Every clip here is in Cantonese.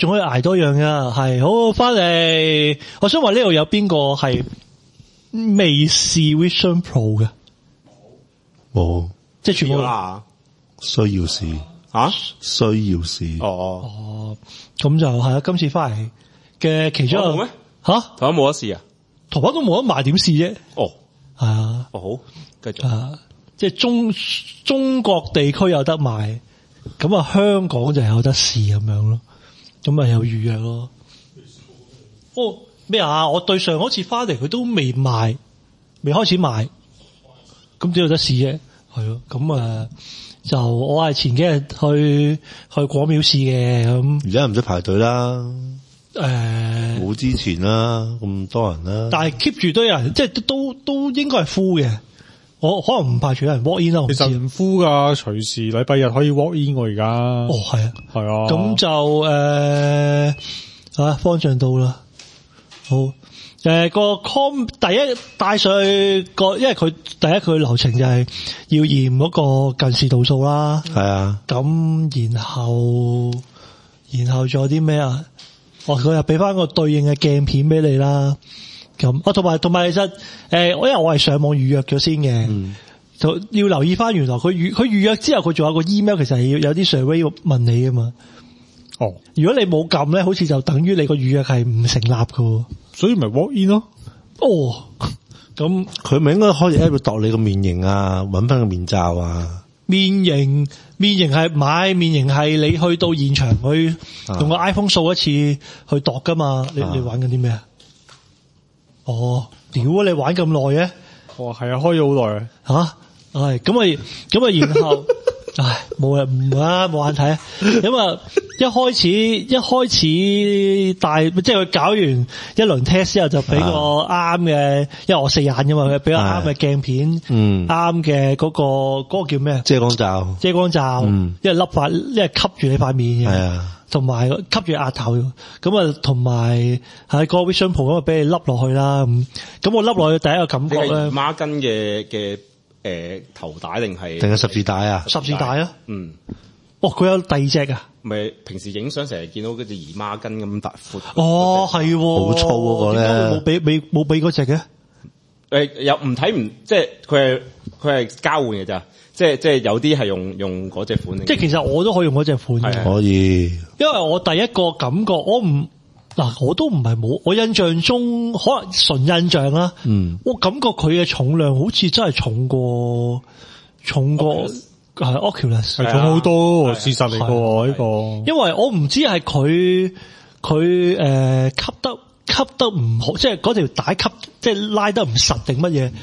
仲可以捱多樣噶，係好翻嚟。我想話呢度有邊個係未試 Vision Pro 嘅？ 冇， 即係全部需要試需要試。 哦，咁就係啦。今次翻嚟嘅其中一個咩？ 吓， 台灣冇得試啊？ 台灣都冇得賣，點試啫？ 哦， 係啊。 哦好，繼續。 即係中國地區有得賣，咁啊香港就有得試咁樣咯。咁啊有預約咯。哦咩啊？我對上嗰次翻嚟佢都未賣，未開始賣，咁點有得試啫？係咯，咁就我係前幾日去果廟試嘅，咁而家唔使排隊啦，冇之前啦，咁多人啦。 但係 keep 住都有人，即係都應該係 full 嘅。我可能唔排除有人 walk in 啦。 其實唔 full 噶，隨時禮拜日可以 walk in 我而家。 哦，係啊， 係啊。 咁就方丈到啦。好，個 com 第一帶上去個，因為佢第一佢流程就係要驗嗰個近視度數啦。 係啊。 咁然後仲有啲咩啊？佢又俾翻個對應嘅鏡片俾你啦。咁同埋其實因為我係上網預約咗先嘅，就要留意翻原來佢預約之後佢仲有個 email， 其實係要有啲 survey 問你噶嘛。 哦， 如果你冇撳咧，好似就等於你個預約係唔成立噶，所以咪 walk in 咯。哦，咁佢咪應該開始 app 度你個面型啊，搵翻個面罩啊。 面型係買面型係你去到現場去用個 iPhone 掃一次去度噶嘛？你玩緊啲咩啊？哦，屌啊！你玩咁耐嘅？ 哦，係啊，開咗好耐啊！係咁啊，然後唉，冇眼睇啊！咁啊，一開始帶，即係佢搞完一輪 test 之後，就俾個啱嘅，因為我四眼噶嘛，佢俾個啱嘅鏡片，啱嘅嗰個叫咩？ 遮光罩， 因為吸住你塊面嘅，係啊。同埋吸住額頭，咁啊，同埋喺個 Vision Pro 咁啊，俾你笠落去啦。咁我笠落去第一個感覺咧， 孖筋嘅頭帶定係十字帶啊？ 十字帶啊。哦，佢有第二隻啊？ 咪平時影相成日見到嗰隻姨媽巾咁大闊。 哦，係好粗嗰個咧， 冇俾嗰隻嘅。 又唔即係佢係交換嘅咋。即係有啲係用嗰隻款， 即係其實我都可以用嗰隻款嘅， 可以。 因為我第一個感覺，我都唔係冇，我印象中可能純印象啦。我感覺佢嘅重量好似真係重過係 Oculus， 係重好多，事實嚟嘅呢個。 因為我唔知係佢吸得唔好，即係嗰條帶即係拉得唔實定乜嘢，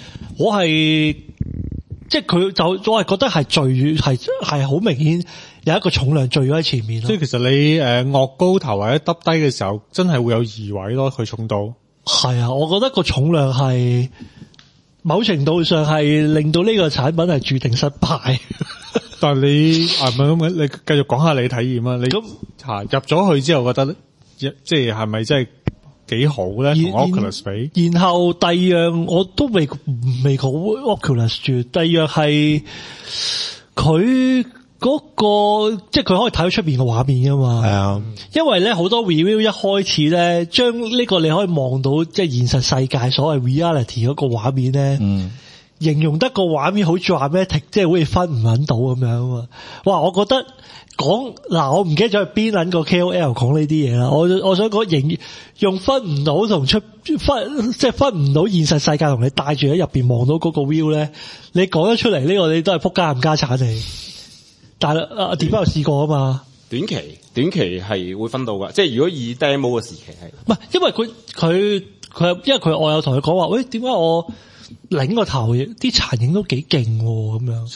即係佢就我係覺得係墜係好明顯有一個重量墜咗喺前面咯。 即係其實你臥高頭或者耷低嘅時候，真係會有移位咯，佢重到。 係啊，我覺得個重量係某程度上係令到呢個產品係注定失敗。 但係你唔係咁嘅，你繼續講下你體驗啊。你咁入咗去之後覺得，即係咪真係幾好咧？同 Oculus 比， 然後第二樣我都未講 Oculus 住。第二樣係佢嗰個，即係佢可以睇到出邊嘅畫面噶嘛。係啊，因為咧好多 review 一開始咧，將呢個你可以望到即係現實世界所謂 reality 嗰個畫面咧，形容得個畫面好 dramatic，即係好似分唔搵到咁樣啊嘛。哇，我覺得。我唔記得咗係邊撚個 KOL 講呢啲嘢啦。我想講用分唔到同即係分唔到現實世界同你帶住喺入邊望到嗰個 view 咧，你講得出嚟呢個你都係仆家冚家產嚟。但係電話有試過啊嘛。短期係會分到噶，即係如果以 demo 嘅時期係唔係？因為佢因為我有同佢講話，喂，點解我擰個頭啲殘影都幾勁咁樣？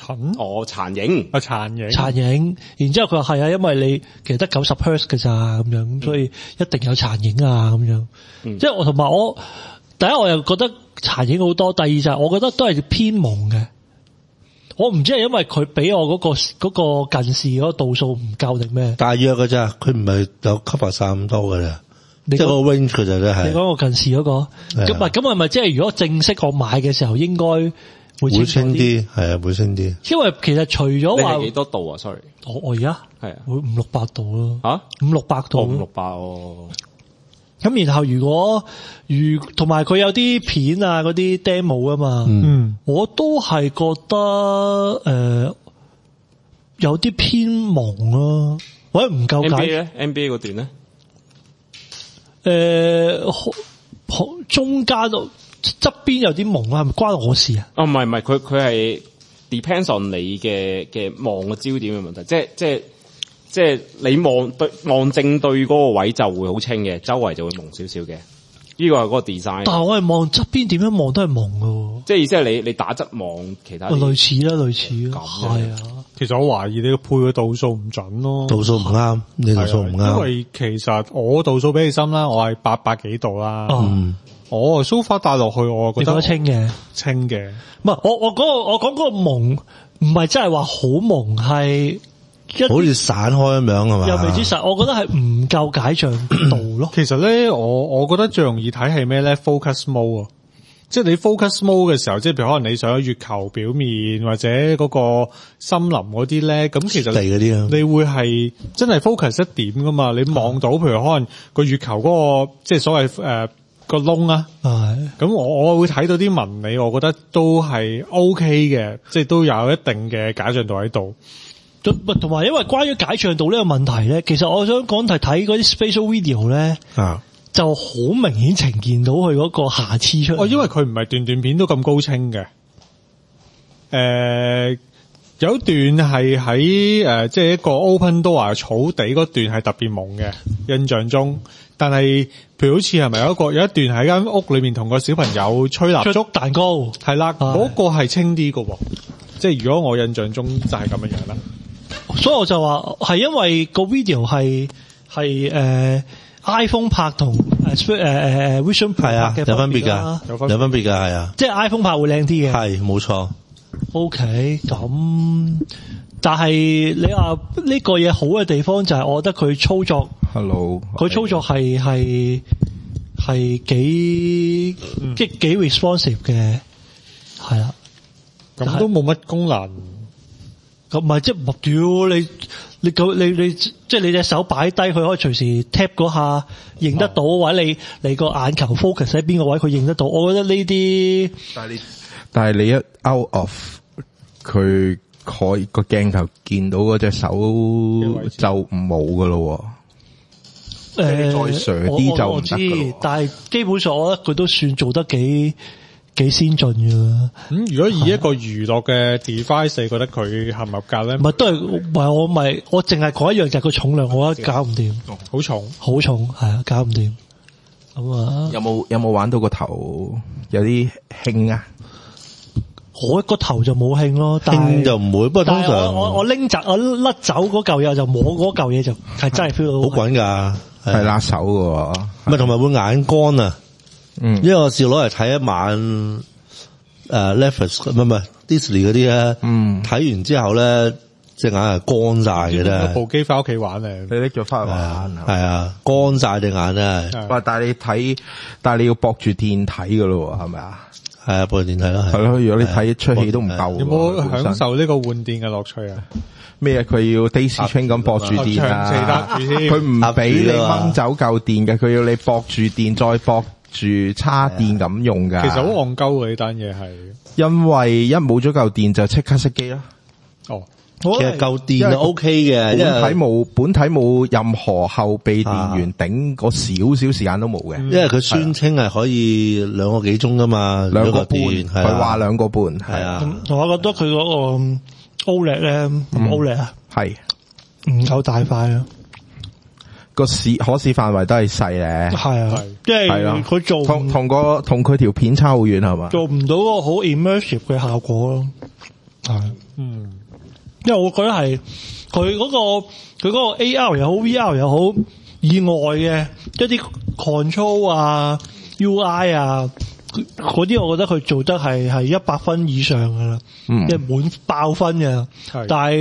殘影，然之後佢話係啊，因為你其實得90 Hz 嘅咋咁樣，咁所以一定有殘影啊咁樣。即係我同埋第一我又覺得殘影好多，第二就係我覺得都係偏朦嘅。我唔知係因為佢俾我嗰個近視嗰個度數唔夠定咩？大約嘅咋，佢唔係有 cover 晒咁多嘅咋。即係個 range 佢就真係。你講個近視嗰個，咁係咪即係如果正式我買嘅時候應該會清啲，係啊，會清啲。 因為其實除咗話幾多度啊 ？sorry， 我而家係會500-600度咯。 吓 500-600度 ，500-600哦。 咁然後同埋佢有啲片啊，嗰啲 demo 啊嘛，我都係覺得有啲偏朦咯，或者唔夠解。 NBA 咧 ，NBA 嗰段咧， 中間度側邊有啲朦啊，係咪關我事啊？ 哦，唔係，佢係 depends on 你嘅望嘅焦點嘅問題，即係你望正對嗰個位就會好清嘅，周圍就會朦少少嘅。呢個係嗰個 design。但係我係望側邊，點樣望都係朦嘅。即係意思係你打側望其他。類似啦。係啊。 其實我懷疑你個配嘅度數唔準咯。 度數唔啱，你度數唔啱。 因為其實我度數比你深啦，我係800幾度啦。我 so far 戴落去，我覺得清嘅。唔係我講嗰個朦，唔係真係話好朦，係。 好似散開咁樣係嘛？ 又未知實，我覺得係唔夠解像度咯。 其實咧，我覺得最容易睇係咩咧 ？Focus mode 啊，即係你 focus mode 嘅時候，即係譬如可能你上咗月球表面或者嗰個森林嗰啲咧，咁其實你會係真係 focus 一點噶嘛？你望到譬如可能個月球嗰個即係所謂個窿啊，咁我會睇到啲紋理，我覺得都係 OK 嘅，即係都有一定嘅解像度喺度。 同埋，因為關於解像度呢個問題咧，其實我想講係睇嗰啲 spatial video 咧，就好明顯呈現到佢嗰個瑕疵出嚟。 因為佢唔係段片都咁高清嘅。有一段係喺即係一個 open door 草地嗰段係特別朦嘅，印象中。但係譬如好似係咪有一段喺間屋裏面同個小朋友吹蠟燭蛋糕， 係啦，嗰個係清啲嘅喎。即係如果我印象中就係咁樣樣啦。 所以我就話係因為個 video 係iPhone 拍同Vision Pro 拍嘅有分別㗎，有分別㗎，係啊， 即係 iPhone 拍會靚啲嘅， 係冇錯。OK， 咁但係你話呢個嘢好嘅地方就係，我覺得佢操作佢操作係幾即係幾 responsive 嘅，係啦， 咁都冇乜功能。 咁唔係即係目標你即係你隻手擺低，佢可以隨時 tap 嗰下認得到，或者你個眼球 focus 喺邊個位，佢認得到。我覺得呢啲， 但係你一 out of 佢個鏡頭見到嗰隻手就唔冇噶咯。再上啲就唔得噶咯。 但係基本上我覺得佢都算做得幾先進噶。 如果以一個娛樂嘅 device，你覺得佢合唔合格咧？ 唔係都係，我淨係講一樣就係個重量，我覺得搞唔掂。 好重，係啊，搞唔掂。咁啊， 有冇玩到個頭有啲輕啊？ 我個頭就冇輕咯， 輕就唔會。不過通常我拎走我甩走嗰嚿嘢就摸嗰嚿嘢就係真係 feel 到好滾噶， 係辣手噶。 唔係同埋會眼乾啊。因為我試攞嚟睇一晚Netflix 唔係 Disney 嗰啲咧，睇完之後咧隻眼係乾晒嘅咧。 部機翻屋企玩咧， 你拎咗翻去玩係啊，乾晒隻眼咧。 但係你要駁住電睇噶咯，係咪啊？ 係啊，駁住電睇啦。 係咯，如果你睇一出戲都唔夠。 有冇享受呢個換電嘅樂趣啊？ 咩？佢要 Daisy Chain 咁駁住電啊？佢唔俾你掹走嚿電嘅，佢要你駁住電再駁住叉電咁用噶。 其實好戇鳩嘅呢單嘢係， 因為一冇咗嚿電就即刻熄機啦。 其實夠電就 OK 嘅， 本體冇任何後備電源頂，嗰少少時間都冇嘅。 因為佢宣稱係可以2個幾鐘噶嘛，2個半，佢話2個半，係啊。 我覺得佢嗰個 OLED 咧，OLED 啊， 係唔夠大塊啊。 可視範圍都係細咧， 係啊，即係佢做同佢條片差好遠係嘛， 做唔到嗰個好 immersive 嘅效果咯。係，因為我覺得係佢嗰個 AR 又好 VR 又好以外嘅一啲 control 啊 UI 啊嗰啲，我覺得佢做得係100分以上噶啦，即係滿爆分嘅。但係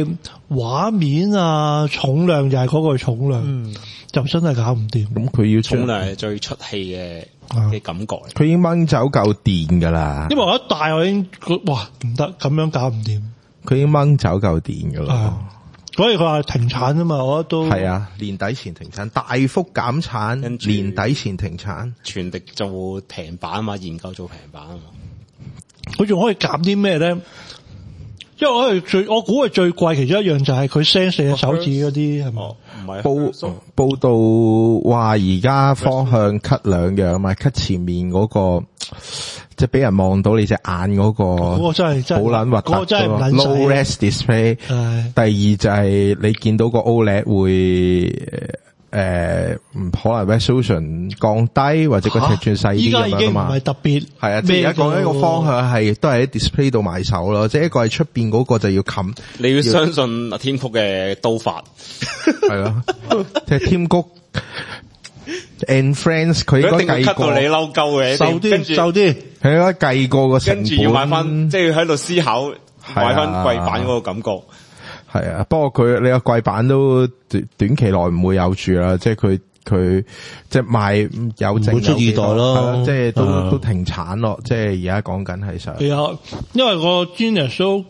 畫面啊，重量就係嗰個重量，就真係搞唔掂。 咁佢要重量係最出戲嘅感覺。 佢已經掹走嚿電噶啦， 因為我一大我已經哇唔得，咁樣搞唔掂。 佢已經掹走嚿電噶啦。 所以佢話停產啊嘛，我覺得都係啊，年底前停產，大幅減產，年底前停產。 全力做平版啊嘛，研究做平版啊嘛。 佢仲可以減啲咩咧？因為我估係最貴其中一樣就係佢 sense 你嘅手指嗰啲係咪？ 唔係報道話而家方向 cut 兩樣嘛 ，cut 前面嗰個即係俾人望到你隻眼嗰個， 嗰個真係好撚核突， 嗰個真係唔撚使 low res display。第二就係你見到個 OLED 會可能 resolution 降低或者個尺寸細啲咁樣啊嘛。依家已經唔係特別係啊，即係而家講一個方向係都係喺 display 度埋手咯，即係一個係出邊嗰個就要冚。 你要相信阿天福嘅刀法係咯，即係Tim Cook and Friends 佢應該計過你嬲鳩嘅， 瘦啲， 佢應該計過個成本， 跟住要買翻，即係喺度思考買翻貴版嗰個感覺。 係啊，不過佢你個貴版都短期內唔會有住啦，即係佢即係賣有剩會出二代咯， 即係都停產咯，即係而家講緊係想。 係啊，因為個 Genius 都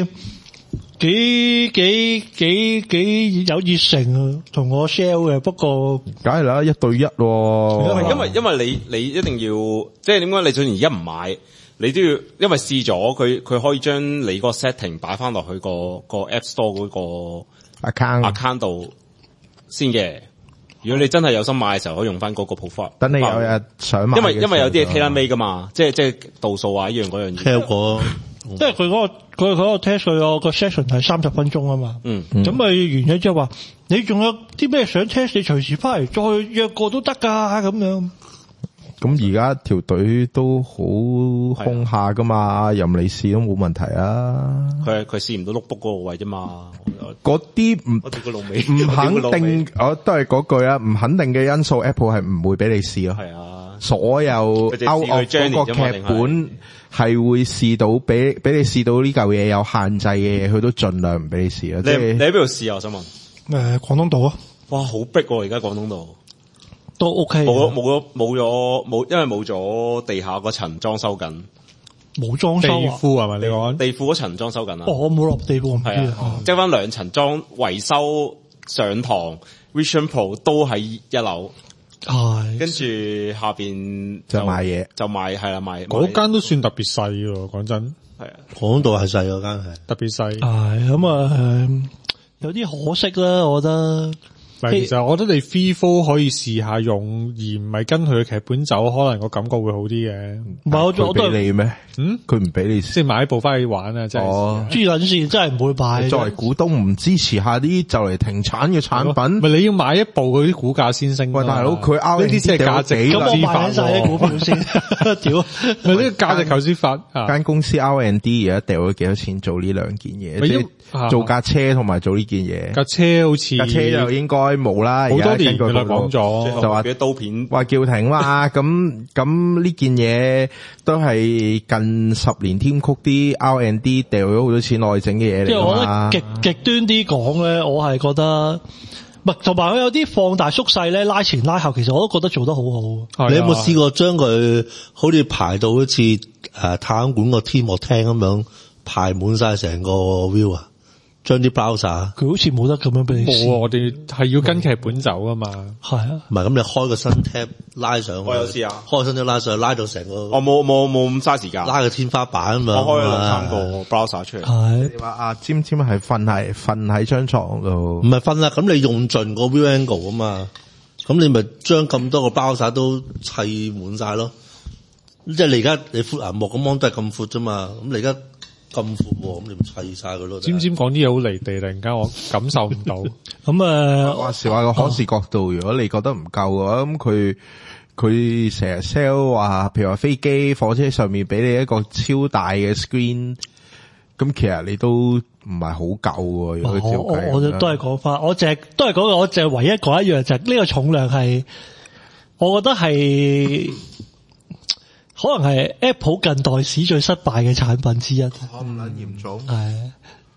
幾有熱誠啊，同我 sell 嘅，不過梗係啦，1對1喎。 因為你一定要，即係點解你就算而家唔買？你都要，因為試咗佢可以將你個 setting 擺翻落去個 App Store 嗰個 account 度先嘅。如果你真係有心買嘅時候，可以用翻嗰個 profile。 等你有日想買， 因為有啲嘢 tailor made 噶嘛，即係度數啊，依樣嗰樣嘢。 聽過， 因為佢嗰個 test 佢個 session 係30分鐘啊嘛。咁咪完咗之後話，你仲有啲咩想 test，你隨時翻嚟再約過都得噶咁樣。 咁而家條隊都好空下噶嘛，任你試都冇問題啊。 佢試唔到 notebook 嗰個位啫嘛。 嗰啲唔肯定，我都係嗰句啊，唔肯定嘅因素 ，Apple 係唔會俾你試咯。 係啊， 所有嗰個劇本係會試到，俾你試到呢嚿嘢有限制嘅嘢，佢都盡量唔俾你試啊。 你喺邊度試啊？我想問。 廣東道啊。哇， 好逼喎！而家廣東道。 都 OK， 冇，因為冇咗地下嗰層裝修緊， 冇裝修啊！ 地庫係咪你講？ 地庫嗰層裝修緊啊！ 我冇落地庫，唔知啊。 即係翻2層裝維修上堂 ，Vision Pro 都喺1樓， 係跟住下邊就賣嘢， 就賣係啦賣。 嗰間都算特別細喎，講真係啊， 廣東道係細嗰間係特別細。 係咁啊，有啲可惜啦，我覺得。 其實我覺得你 Free4 可以試下用，而唔係跟佢嘅劇本走，可能個感覺會好啲嘅。 唔係我都俾你咩？佢唔俾你， 即係買一部翻去玩啊！真係豬撚線真係唔會買。 作為股東唔支持下啲就嚟停產嘅產品， 咪你要買一部嗰啲股價先升。 喂，大佬佢呢啲先係價值咁我買晒啲股票先。屌， 咪呢個價值投資法。 間公司 R&D 而家掉咗幾多錢做呢兩件嘢？即係做架車同埋做呢件嘢。 架車好似架車就應該冇啦。 好多年佢講咗， 就話刀片話叫停嘛。咁呢件嘢都係近10年添曲啲 R&D 掉咗好多錢落去整嘅嘢嚟㗎嘛。即係我覺得極端啲講咧，我係覺得唔係，同埋佢有啲放大縮細咧，拉前拉後，其實我都覺得做得好好。 你有冇試過將佢好似排到好似太空館個天幕廳咁樣排滿晒成個 view 啊？將啲 browser 佢好似冇得咁樣俾你試。 我哋係要跟劇本走啊嘛。 係啊， 唔係咁你開個新 tab 拉上去。 我有試啊， 開個新 tab 拉上去，拉到成個。 我冇咁嘥時間。 拉個天花板啊嘛。 我開咗2-3個 browser 出嚟。 係。 你話阿尖尖係瞓喺張床度。 唔係瞓啦，咁你用盡個 view angle 啊嘛，咁你咪將咁多個 browser 都砌滿晒咯。即係你而家你闊銀幕咁樣都係咁闊啫嘛，咁你而家。咁闊喎，咁你咪砌晒佢咯。 尖尖講啲嘢好離地，突然間我感受唔到。 咁話時話個可視角度，如果你覺得唔夠嘅話，咁佢成日 sell 話，譬如話飛機、火車上面俾你一個超大嘅 screen，咁其實你都唔係好夠喎。如果照計， 我都係講翻，我淨係唯一講一樣就係呢個重量係，我覺得係。可能係 Apple 近代史最失敗嘅產品之一。 咁撚嚴重。 係，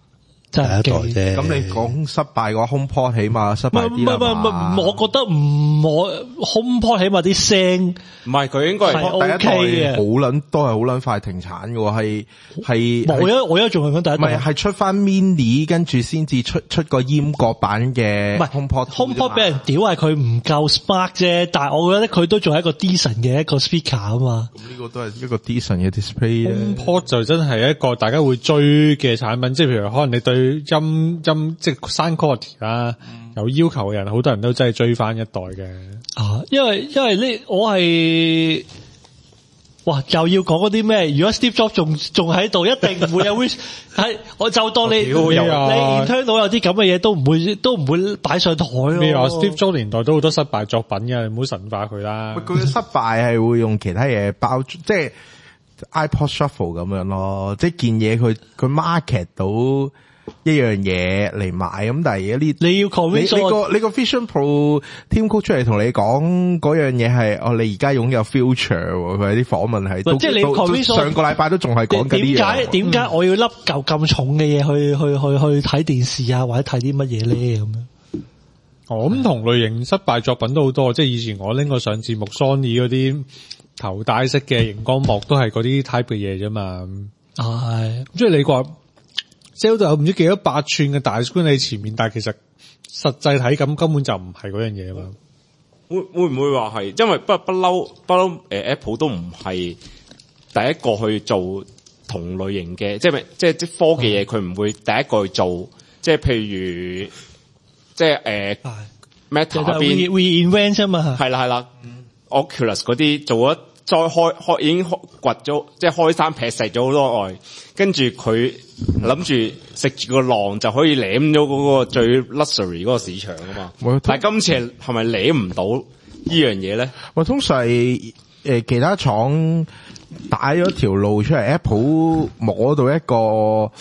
真係第一代啫。 咁你講失敗個 HomePod 起碼失敗啲啦嘛。 我覺得我 HomePod 起碼啲聲唔係佢應該係係 OK 嘅， 好撚都係好撚快停產嘅，係我而家仲係講第一代， 唔係出翻 mini 跟住先至出個閹割版嘅， 唔係 HomePod 俾人屌係佢唔夠 Spark 啫，但係我覺得佢都仲係一個 decent 嘅一個 speaker 啊嘛。 咁呢個都係一個 decent 嘅 display 啊。 HomePod 就真係一個大家會追嘅產品，即係譬如可能你對音即係 sound quality 啦，有要求嘅人，好多人都真係追翻一代嘅。 啊，因為呢，我係，哇，又要講嗰啲咩？如果 Steve Jobs 仲喺度，一定唔會有 wish 係，我就當你你聽到有啲咁嘅嘢，都唔會擺上台咯。 咩啊 ？Steve Jobs 年代都好多失敗作品嘅，你唔好神化佢啦。 佢嘅失敗係會用其他嘢包，即係 iPod Shuffle 咁樣咯，即係件嘢佢 market 到一樣嘢嚟買，咁但係而家呢， 你要 convince 你個 Vision Pro Tim Cook 出嚟同你講嗰樣嘢係，你而家擁有 future， 佢啲訪問係， 即係你 convince 上個禮拜都仲係講緊呢樣。 點解我要笠嚿咁重嘅嘢去睇電視啊，或者睇啲乜嘢咧咁樣？ 咁同類型失敗作品都好多，即係以前我拎過上節目 Sony 嗰啲頭戴式嘅熒光幕都係嗰啲 type 嘅嘢啫嘛。 係， 即係你話 sell 到有唔知幾多8寸嘅大 screen 喺前面，但係其實實際體感根本就唔係嗰樣嘢嘛。 會唔會話係？因為不嬲Apple 都唔係第一個去做同類型嘅，即係科技嘢，佢唔會第一個去做。即係譬如，即係Meta 嗰邊 reinvent 啫嘛。 係啦，Oculus 嗰啲做咗再開已經掘咗，即係開山劈石咗好多外，跟住佢諗住食住個浪就可以舐咗嗰個最 luxury 嗰個市場啊嘛。但係今次係咪舐唔到呢樣嘢咧？ 我通常係其他廠打咗條路出嚟 ，Apple 摸到一個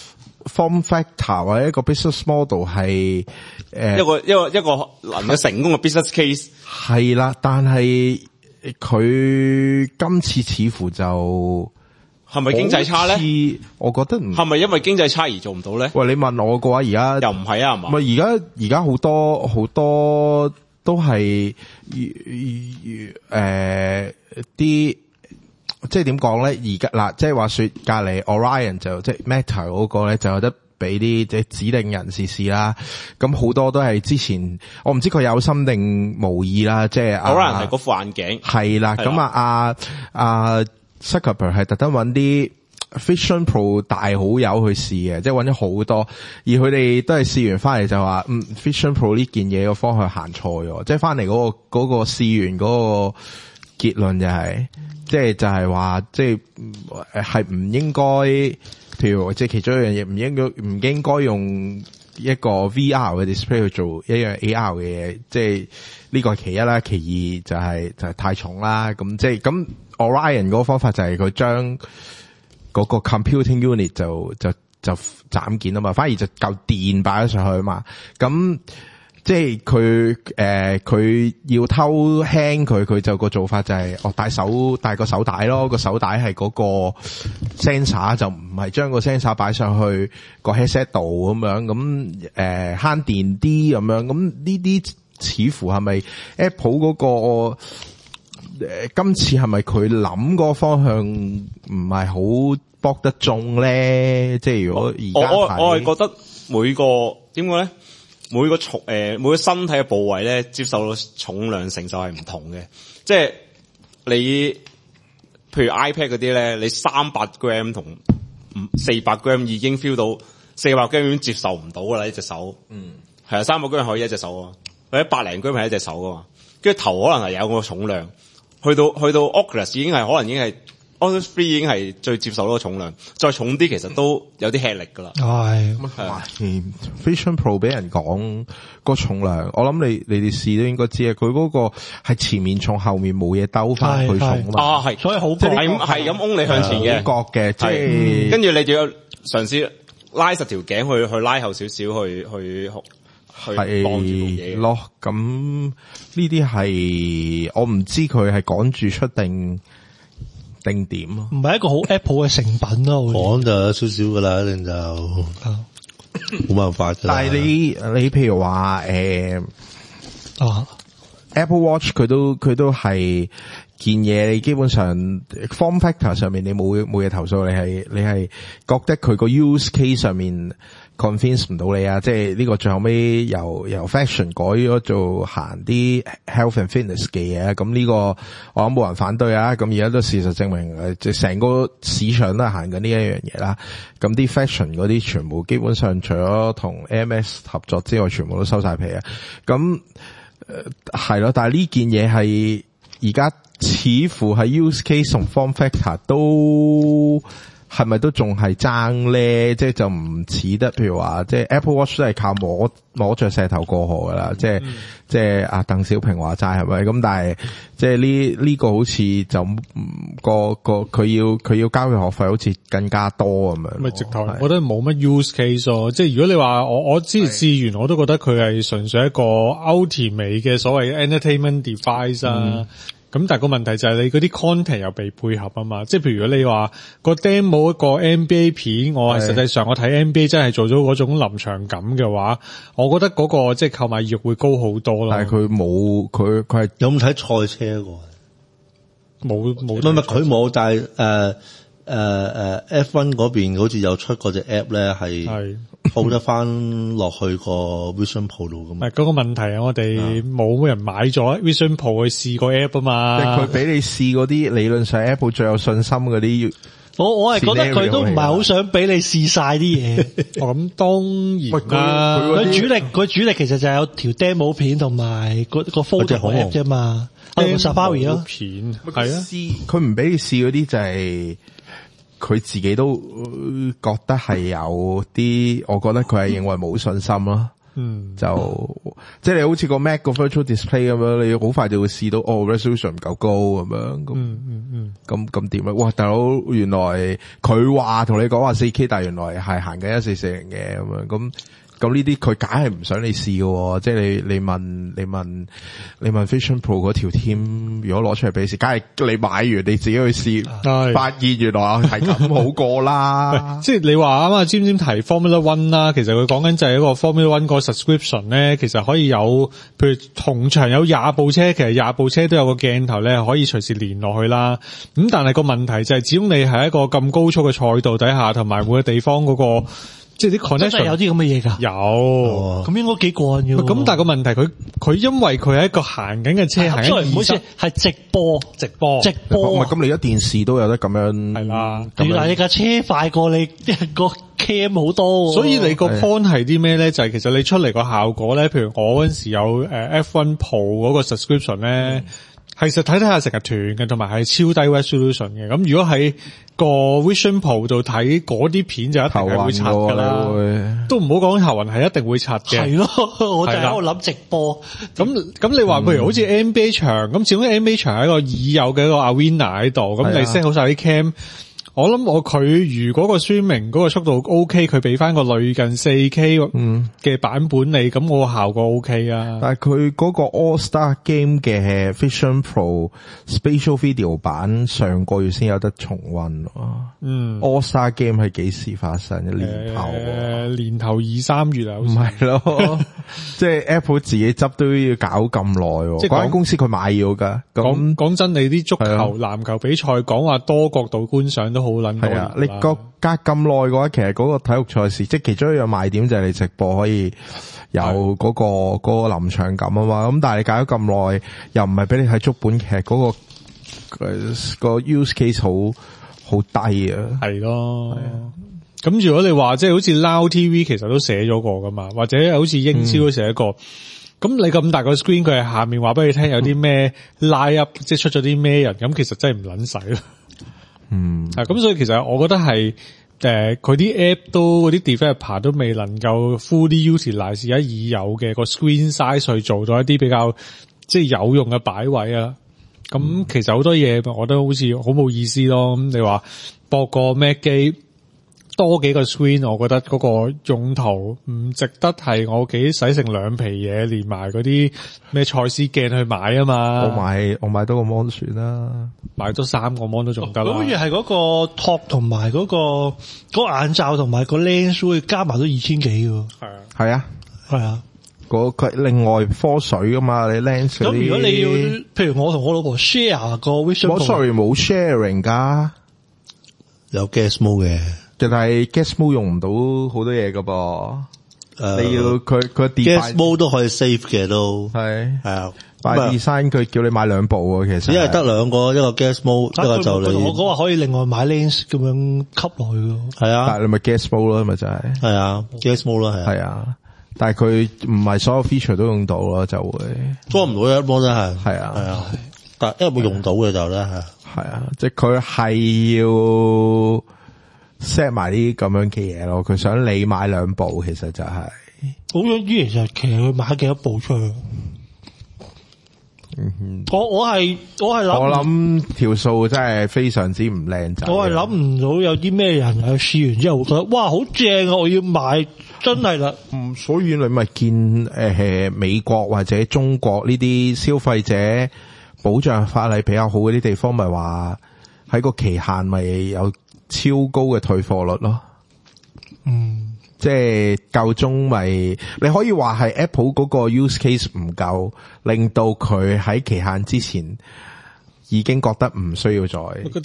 form factor 或者一個 business model 係一個能夠成功嘅 business case 係啦，但係佢今次似乎就係咪經濟差咧？ 我覺得唔係咪因為經濟差而做唔到咧？ 喂，你問我嘅話，而家又唔係啊，係嘛？ 唔係而家好多都係啲。即係點講咧？而家嗱，即係話說隔籬 Orion 就即係 Meta 嗰個咧，就有得俾啲即係指定人士試啦。咁好多都係之前我唔知佢有心定無意啦。即係 Orion 係嗰副眼鏡係啦。咁Zuckerberg 係特登揾啲 Vision Pro 大好友去試嘅，即係揾咗好多，而佢哋都係試完翻嚟就話Vision Pro 呢件嘢個方向行錯咗，即係翻嚟嗰個試完嗰個結論就係。即係話，即係唔應該，譬如即係其中一樣嘢，唔應該用一個 VR 嘅 display 去做一樣 AR 嘅嘢。即係呢個係其一啦，其二就係太重啦。咁即係咁 Orion 嗰個方法就係佢將嗰個 computing unit 就斬件啊嘛，反而就夠電擺咗上去啊嘛。咁即係佢要偷輕佢就個做法就係戴個手帶咯，個手帶係嗰個 sensor 就唔係將個 sensor 擺上去個 headset 度咁樣，咁慳電啲咁樣，咁呢啲似乎係咪 Apple 嗰個今次係咪佢諗個方向唔係好搏得中咧？即係如果而家我係覺得每個點講咧？每個身體嘅部位咧，接受到重量承受係唔同嘅。即係你，譬如 iPad 嗰啲咧，你300 gram 同400 gram 已經 feel 到400 gram 已經接受唔到噶啦，一隻手。係啊，300 gram 可以一隻手啊，或者100 gram 係一隻手噶嘛。跟住頭可能係有個重量，去到 Oculus 已經係可能已經係。Oculus 3已經係最接受到個重量，再重啲其實都有啲吃力噶啦。 係 Vision Pro 俾人講個重量，我諗你哋試都應該知啊。佢嗰個係前面重，後面冇嘢兜翻佢重啊嘛。 係， 所以好係咁掹你向前嘅， 角嘅，即係跟住你就要嘗試拉實條頸去拉後少少去綁住嘢咯。咁呢啲係我唔知佢係趕住出定點咯， 唔係一個好 Apple 嘅成品咯。 講就有少少噶啦，一定就冇辦法㗎。 但係你譬如話Apple Watch 佢都係件嘢，你基本上 form factor 上面你冇嘢投訴，你係覺得佢個 use case 上面 convince 唔到你啊？即係呢個最後尾由 fashion 改咗做行啲 health and fitness 嘅嘢，咁呢個我諗冇人反對啊。咁而家都事實證明即係成個市場都係行緊呢一樣嘢啦。咁啲 fashion 嗰啲全部基本上除咗同 AMS 合作之外，全部都收晒皮啊。咁係咯，但係呢件嘢係而家似乎係 use case 同 form factor 都係咪都仲係爭咧？即係就唔似得，譬如話即係 Apple Watch 都係靠摸着石頭過河噶啦。即係阿鄧小平話齋係咪？咁但係即係呢個好似就佢要交嘅學費好似更加多咁樣。 咪直頭，我覺得冇乜 use case 咯。即係如果你話我之前試完，我都覺得佢係純粹一個 ultimate 嘅所謂 entertainment device 啊。咁但係個問題就係你嗰啲 content 又被配合啊嘛，即係譬如如果你話個 demo 一個 NBA 片，我係實際上我睇 NBA 真係做咗嗰種臨場感嘅話，我覺得嗰個即係購買意欲會高好多咯。 但係佢冇，佢係有冇睇賽車個？ 冇， 佢冇，但係F1 嗰邊好似有出嗰隻 app 咧，係鋪得翻落去個 Vision Pro 度咁。 嗰個問題啊，我哋冇人買咗 Vision Pro 去試個 app 啊嘛。 即係佢俾你試嗰啲理論上 Apple 最有信心嗰啲。 我係覺得佢都唔係好想俾你試晒啲嘢。 咁當然啦， 佢主力其實就係有條 demo 片同埋個 photo app 啫嘛。Safari 咯， 片係啊， 佢唔俾你試嗰啲就係佢自己都覺得係有啲，我覺得佢係認為冇信心咯。就即係你好似個 Mac 個 Virtual Display 咁樣，你好快就會試到resolution 唔夠高咁樣。咁點啊？哇，大佬，原來佢話同你講話 4K， 但係原來係行緊1440嘅咁樣咁。咁呢啲佢梗係唔想你試嘅，即係你問 Vision Pro 嗰條 team， 如果攞出嚟俾你試，梗係你買完你自己去試，發現原來係咁好過啦。 即係你話啱啱尖尖提 Formula One 啦，其實佢講緊就係一個 Formula One 個 subscription 咧，其實可以有，譬如同場有20部車，其實20部車都有個鏡頭咧，可以隨時連落去啦。咁但係個問題就係，始終你係一個咁高速嘅賽道底下，同埋每個地方嗰個。即係啲 connection 真係有啲咁嘅嘢㗎， 有咁應該幾過癮嘅。 咁但係個問題，佢因為佢係一個行緊嘅車，行緊唔好意思，係直播。唔係咁，你而家電視都有得咁樣係啦。 但係你架車快過你個 cam 好多， 所以你個 point 係啲咩咧？就係其實你出嚟個效果咧，譬如我嗰陣時有F1 Pro 嗰個 subscription 咧。係實睇下成日斷嘅，同埋係超低 resolution 嘅。咁如果喺個 Vision Pro 度睇嗰啲片就一定係會刷噶啦，都唔好講頭暈係一定會刷嘅。 係咯，我就喺度諗直播。 咁你話譬如好似 NBA 場，咁始終 NBA 場係一個已有嘅一個 Arena 喺度，咁你 set 好晒啲 cam。我諗佢如果個 streaming 嗰個速度 OK， 佢俾翻個類近 4K 嘅版本你，咁我效果 OK 啊。 但係佢嗰個 All Star Game 嘅 Vision Pro Spatial Video 版上個月先有得重溫。All Star Game 係幾時發生？年頭年頭2-3月啊， 唔係咯，即係 Apple 自己執都要搞咁耐。即係嗰間公司佢買咗噶。 講真，你啲足球、籃球比賽講話多角度觀賞都好撚多。係啊， 你隔咁耐嘅話，其實嗰個體育賽事，即係其中一樣賣點就係你直播可以有嗰個臨場感啊嘛。咁但係你隔咗咁耐，又唔係俾你睇足本劇，嗰個 use case 好低啊。 係咯。咁如果你話即係好似 Now TV 其實都寫咗個噶嘛，或者好似英超都寫一個。咁你咁大個 screen，佢係下面話俾你聽有啲咩 line up，即係出咗啲咩人，咁其實真係唔撚使咯。咁所以其實我覺得係佢啲 app 都嗰啲 developer 都未能夠 fully utilize 而家已有嘅個 screen size 去做咗一啲比較即係有用嘅擺位啊。咁其實好多嘢我覺得好似好冇意思咯。咁你話播個 Mac 機多幾個 screen， 我覺得嗰個用途唔值得係我屋企使成兩皮嘢，連埋嗰啲咩蔡司鏡去買啊嘛。 我買多個 mon 算啦， 買多3個 mon 都仲得啦。 好似係嗰個 top 同埋嗰個眼罩同埋個 lens 會加埋都2000幾喎。 係啊， 係啊。 佢另外科水噶嘛，你 lens 嗰啲。 咁如果你要，譬如我同我老婆 share 個 Vision Pro， 冇 sharing 噶， 有 gas mode 嘅。 但係 gas mode 用唔到好多嘢噶噃，你要佢 gas mode 都可以 save 嘅都係啊。 by design 佢叫你買2部喎，其實因為得2個，一個 gas mode，一個就你。 我講話可以另外買 lens 咁樣吸落去咯。 係啊， 但係你咪 gas mode 咯，咪就係。 係啊 ，gas mode 咯， 係啊，但係佢唔係所有 feature 都用到咯，就會裝唔到一模真係。 係啊，係啊， 但係因為冇用到嘅就咧係啊，即係佢係要 set 埋啲咁樣嘅嘢咯，佢想你買2部，其實就係好想知其實佢買幾多部出去。我係諗條數真係非常之唔靚仔。 我係諗唔到有啲咩人去試完之後會覺得哇好正啊，我要買，真係啦。 所以你咪見美國或者中國呢啲消費者保障法例比較好嗰啲地方，咪話喺個期限咪有超高嘅退貨率咯。即係夠鐘咪，你可以話係 Apple 嗰個 use case 唔夠，令到佢喺期限之前已經覺得唔需要再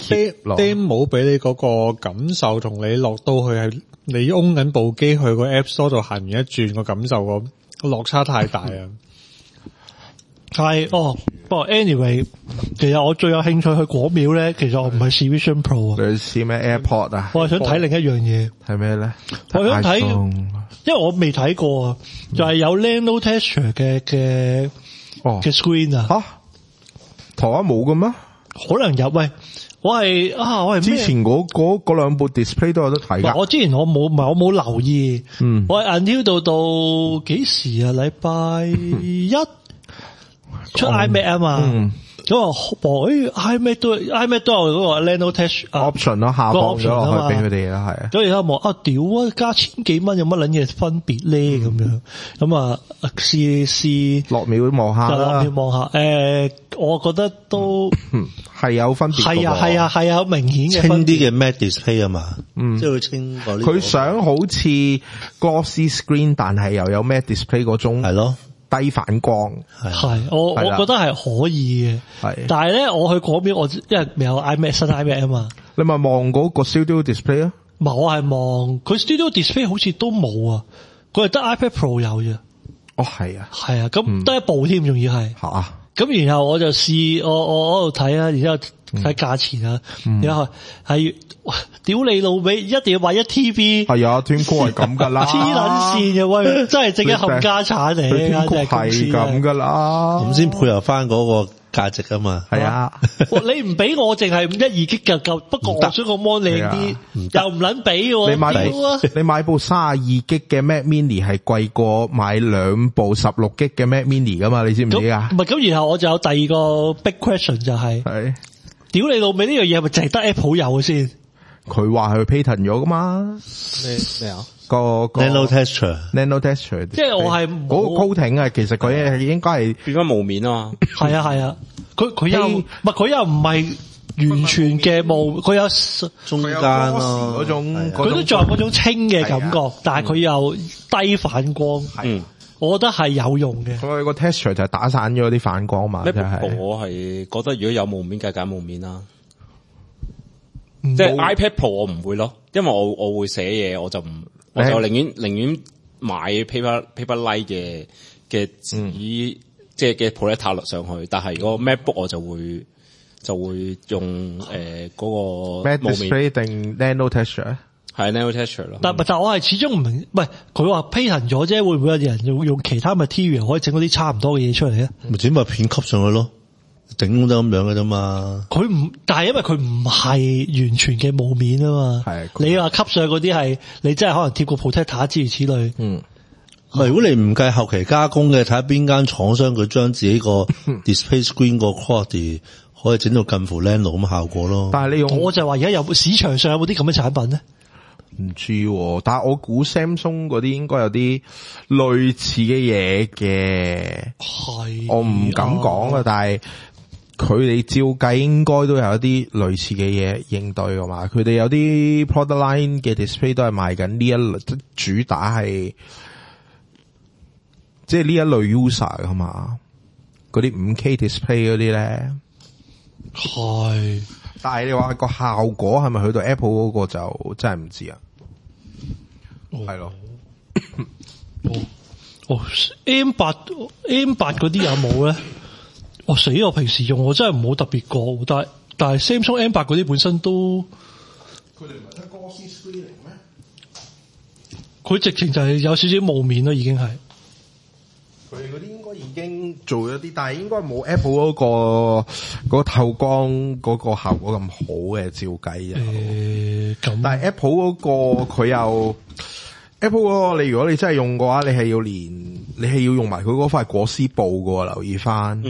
demo 俾你嗰個感受，同你落到去係你擁緊部機去個 App Store 度行完一轉個感受個落差太大啊！ 係不過 anyway， 其實我最有興趣去果廟咧，其實我唔係試 Vision Pro 啊， 你試咩 AirPod 啊？ 我係想睇另一樣嘢。係咩咧？ 我想睇，因為我未睇過啊，就係有 Nano Texture 嘅 screen 啊。 吓，台灣冇嘅咩？ 可能有。喂，我係之前嗰2部 display 都有得睇噶。 我之前我冇留意。我係 until 到幾時啊？禮拜1。出 iMac 啊嘛，咁iMac 都有嗰個 Nano Touch option 咯，下放咗落去俾佢哋啦，係。 咁而家望屌啊，加1000幾蚊有乜撚嘢分別咧？咁樣咁啊，試落廟望下啦， 落廟望下。我覺得都係有分別。 係啊，好明顯嘅清啲嘅 Mac Display 啊嘛，即係會清過呢。 佢想好似 Glossy Screen， 但係又有 Mac Display 嗰種係咯。低反光係，我覺得係可以嘅，係。但係咧，我去嗰邊，我因為未有 iMac 新 iMac 啊嘛， 你咪望嗰個 Studio Display 啊？ 唔係，我係望佢 Studio Display 好似都冇啊，佢係得 iPad Pro 有啫。 係啊， 係啊，咁得一部添，仲要係吓。 咁然後我就試我嗰度睇啊，然之後睇價錢啊，然後係屌你老味，一定要買1 TB。 係啊，天哥係咁噶啦， 黐撚線嘅喂，真係正一冚家產嚟嘅， 係咁噶啦， 咁先配合翻嗰個價值啊嘛。 係啊， 你唔俾我淨係1、2 G 就夠，不過我想個 mon 靚啲，又唔撚俾喎。 你買部32 G 嘅 Mac Mini 係貴過買2部16 G 嘅 Mac Mini 噶嘛？你知唔知啊？ 唔係咁，然後我就有第二個 big question 就係，屌你老味，呢樣嘢係咪淨係得 Apple 有嘅先？ 佢話係 patent 咗噶嘛？ 咩啊？ 個 Nano Texture， 即係我係嗰個 coating 啊，其實佢係應該係變翻無面啊嘛。 係啊，佢又唔係完全嘅霧，佢有中間咯嗰種， 佢都仲有嗰種清嘅感覺，但係佢又低反光。我覺得係有用嘅。 佢個 texture 就係打散咗啲反光嘛。 我係覺得如果有霧面，梗係揀霧面啦。即係 iPad Pro 我唔會咯，因為我會寫嘢，我就寧願買 Paperlike 嘅紙，即係嘅 Projector 落上去。但係如果 MacBook 我就會用嗰個 Mac Display 定 Nano Texture。 係 Nano Texture 咯。 但我係始終唔明，喂，佢話 patent 咗啫，會唔會有人用其他 material 可以整嗰啲差唔多嘅嘢出嚟咧？ 咪整塊片吸上去咯。整得咁樣嘅啫嘛， 但係因為佢唔係完全嘅霧面啊嘛，係你話吸上去嗰啲係你真係可能貼個 protector 諸如此類。 如果你唔計後期加工嘅，睇下邊間廠商佢將自己個 display screen 個 quality 可以整到近乎 Nano 咁效果咯。 但係你用， 我就話而家有市場上有冇啲咁嘅產品咧？ 唔知喎，但係我估 Samsung 嗰啲應該有啲類似嘅嘢嘅， 係我唔敢講啊，但係佢哋照計應該都有一啲類似嘅嘢應對㗎嘛，佢哋有啲 product line 嘅 display 都係賣緊呢一類，主打係即係呢一類 user 㗎嘛，嗰啲 5K display 嗰啲咧， 係。 但係你話個效果係咪去到 Apple 嗰個就真係唔知啊，係咯。 M8 嗰啲有冇咧？我死！我平時用我真係唔好特別過，但係 Samsung M8 嗰啲本身都， 佢哋唔係得 Glossy Screening 咩？ 佢直情就係有少少霧面咯，已經係。 佢哋嗰啲應該已經做咗啲，但係應該冇 Apple 嗰個透光嗰個效果咁好嘅，照計咁。 但係 Apple 嗰個佢又 Apple 嗰個，你如果你真係用嘅話，你係要用埋佢嗰塊果絲布嘅喎，留意翻。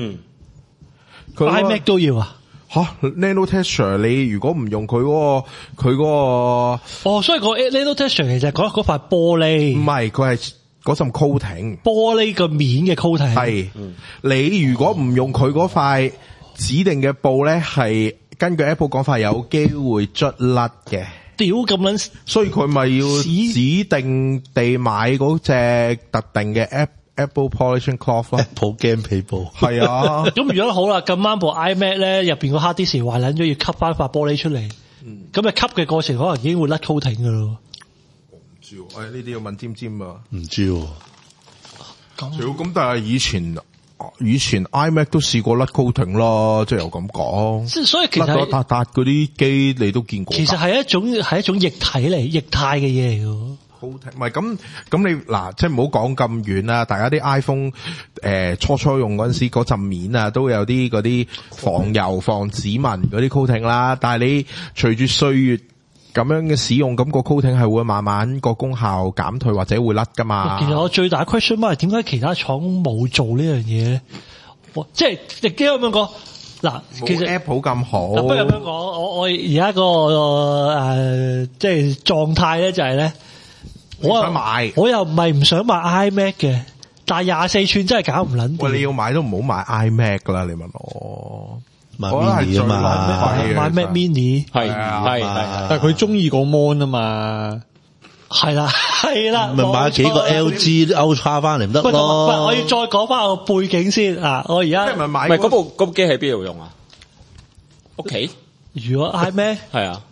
iMac 都要啊？ 吓 Nano Texture， 你如果唔用佢嗰個， 所以個 Nano Texture 其實嗰塊玻璃， 唔係，佢係嗰陣 coating， 玻璃個面嘅 coating。係， 你如果唔用佢嗰塊指定嘅布咧，係根據 Apple 講法有機會捽甩嘅。 屌咁撚， 所以佢咪要指定地買嗰隻特定嘅 Apple Polishing Cloth 咯 ，Apple 鏡皮布。 係啊， 咁如果好啦，咁啱部 iMac 咧入邊個 hard disk 壞撚咗，要吸翻塊玻璃出嚟，咁啊吸嘅過程可能已經會甩 coating 噶咯。 我唔知喎，呢啲要問尖尖啊。 唔知喎。 咁但係以前 iMac 都試過甩 coating 啦，即係又咁講。 所以其實甩咗笪笪嗰啲機你都見過。其實係一種液體嚟，液態嘅嘢嚟嘅。 唔係咁你嗱，即係唔好講咁遠啦。大家啲 iPhone 初用嗰陣時嗰陣面啊，都有啲嗰啲防油、防指紋嗰啲 coating 啦。但係你隨住歲月咁樣嘅使用，咁個 coating 係會慢慢個功效減退或者會甩噶嘛。 其實我最大 question mark 係點解其他廠冇做呢樣嘢咧？即係亦都咁樣講嗱，其實 Apple 咁好。 不如咁樣講，我而家個即係狀態咧就係咧。我又唔係唔想買 iMac 嘅，但係24寸真係搞唔撚掂。 喂，你要買都唔好買 iMac 啦，你問我。 買 mini 啊嘛， 買 Mac mini 係， 但係佢中意個 mon 啊嘛。 係啦， 咪買幾個 LG Ultra 翻嚟唔得咯。 我要再講翻個背景先啊！我而家唔係嗰部機喺邊度用啊？屋企。 如果 iMac 係啊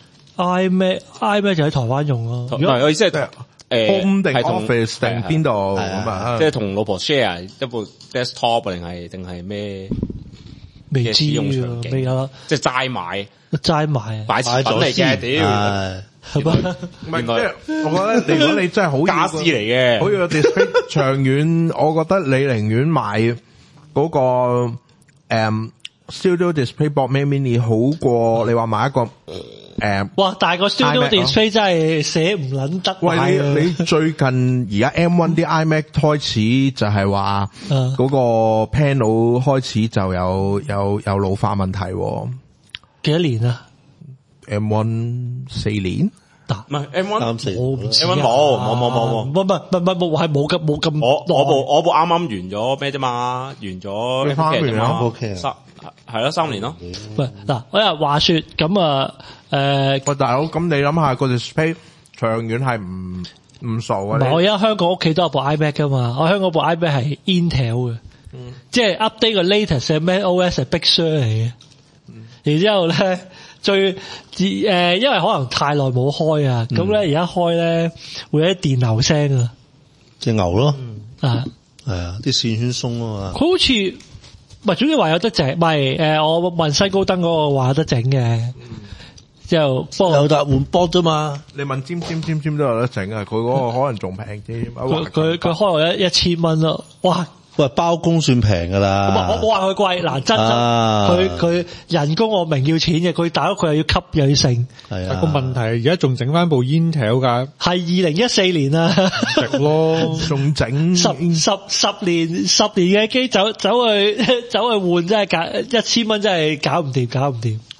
，iMac 就喺台灣用咯。 唔係我意思係 home 定 office 定邊度咁啊？ 即係同老婆 share 一部 desktop 定係咩？ 未知啊，未有， 即係齋買擺設品嚟嘅，屌係嘛？ 唔係即係，我覺得如果你真係好家私嚟嘅， 好要 display 長遠，我覺得你寧願買嗰個Studio DisplayPort Mac Mini 好過你話買一個哇！但係個 Studio Display 真係寫唔撚得。 喂，你最近而家 M1 啲 iMac 開始就係話嗰個 panel 開始就有老化問題。 幾多年啊 ？M1 4年？ 唔係 M1 3、4， 我唔知。 M1 冇， 唔係冇咁。 我部啱啱完咗咩啫嘛？完咗 3年咯 ，OK 啊。係咯，3年咯。 喂，嗱，我又話說咁啊， 喂，大佬，咁你諗下個 display 長遠係唔傻啊？ 唔係，我而家香港屋企都有部 iMac 噶嘛，我香港部 iMac 係 Intel 嘅，即係 update 個 latest 嘅 macOS 係 Big Sur 嚟嘅。然之後咧，因為可能太耐冇開啊，咁咧而家開咧會有啲電流聲啊， 隻牛咯， 係啊，啲線圈鬆啊嘛。 佢好似。唔係，總之話有得整，唔係我問西高登嗰個話有得整嘅，之後有得換波啫嘛。 你問尖都有得整啊，佢嗰個可能仲平啲。 佢開我1000蚊咯，哇！ 喂，包工算平噶啦。 我冇話佢貴，嗱真佢人工我明要錢嘅，佢大佬佢又要吸又要剩。 係啊。 個問題而家仲整翻部 Intel 㗎， 係2014年啊， 值咯，仲整 10年嘅機走去換真係1000蚊真係搞唔掂。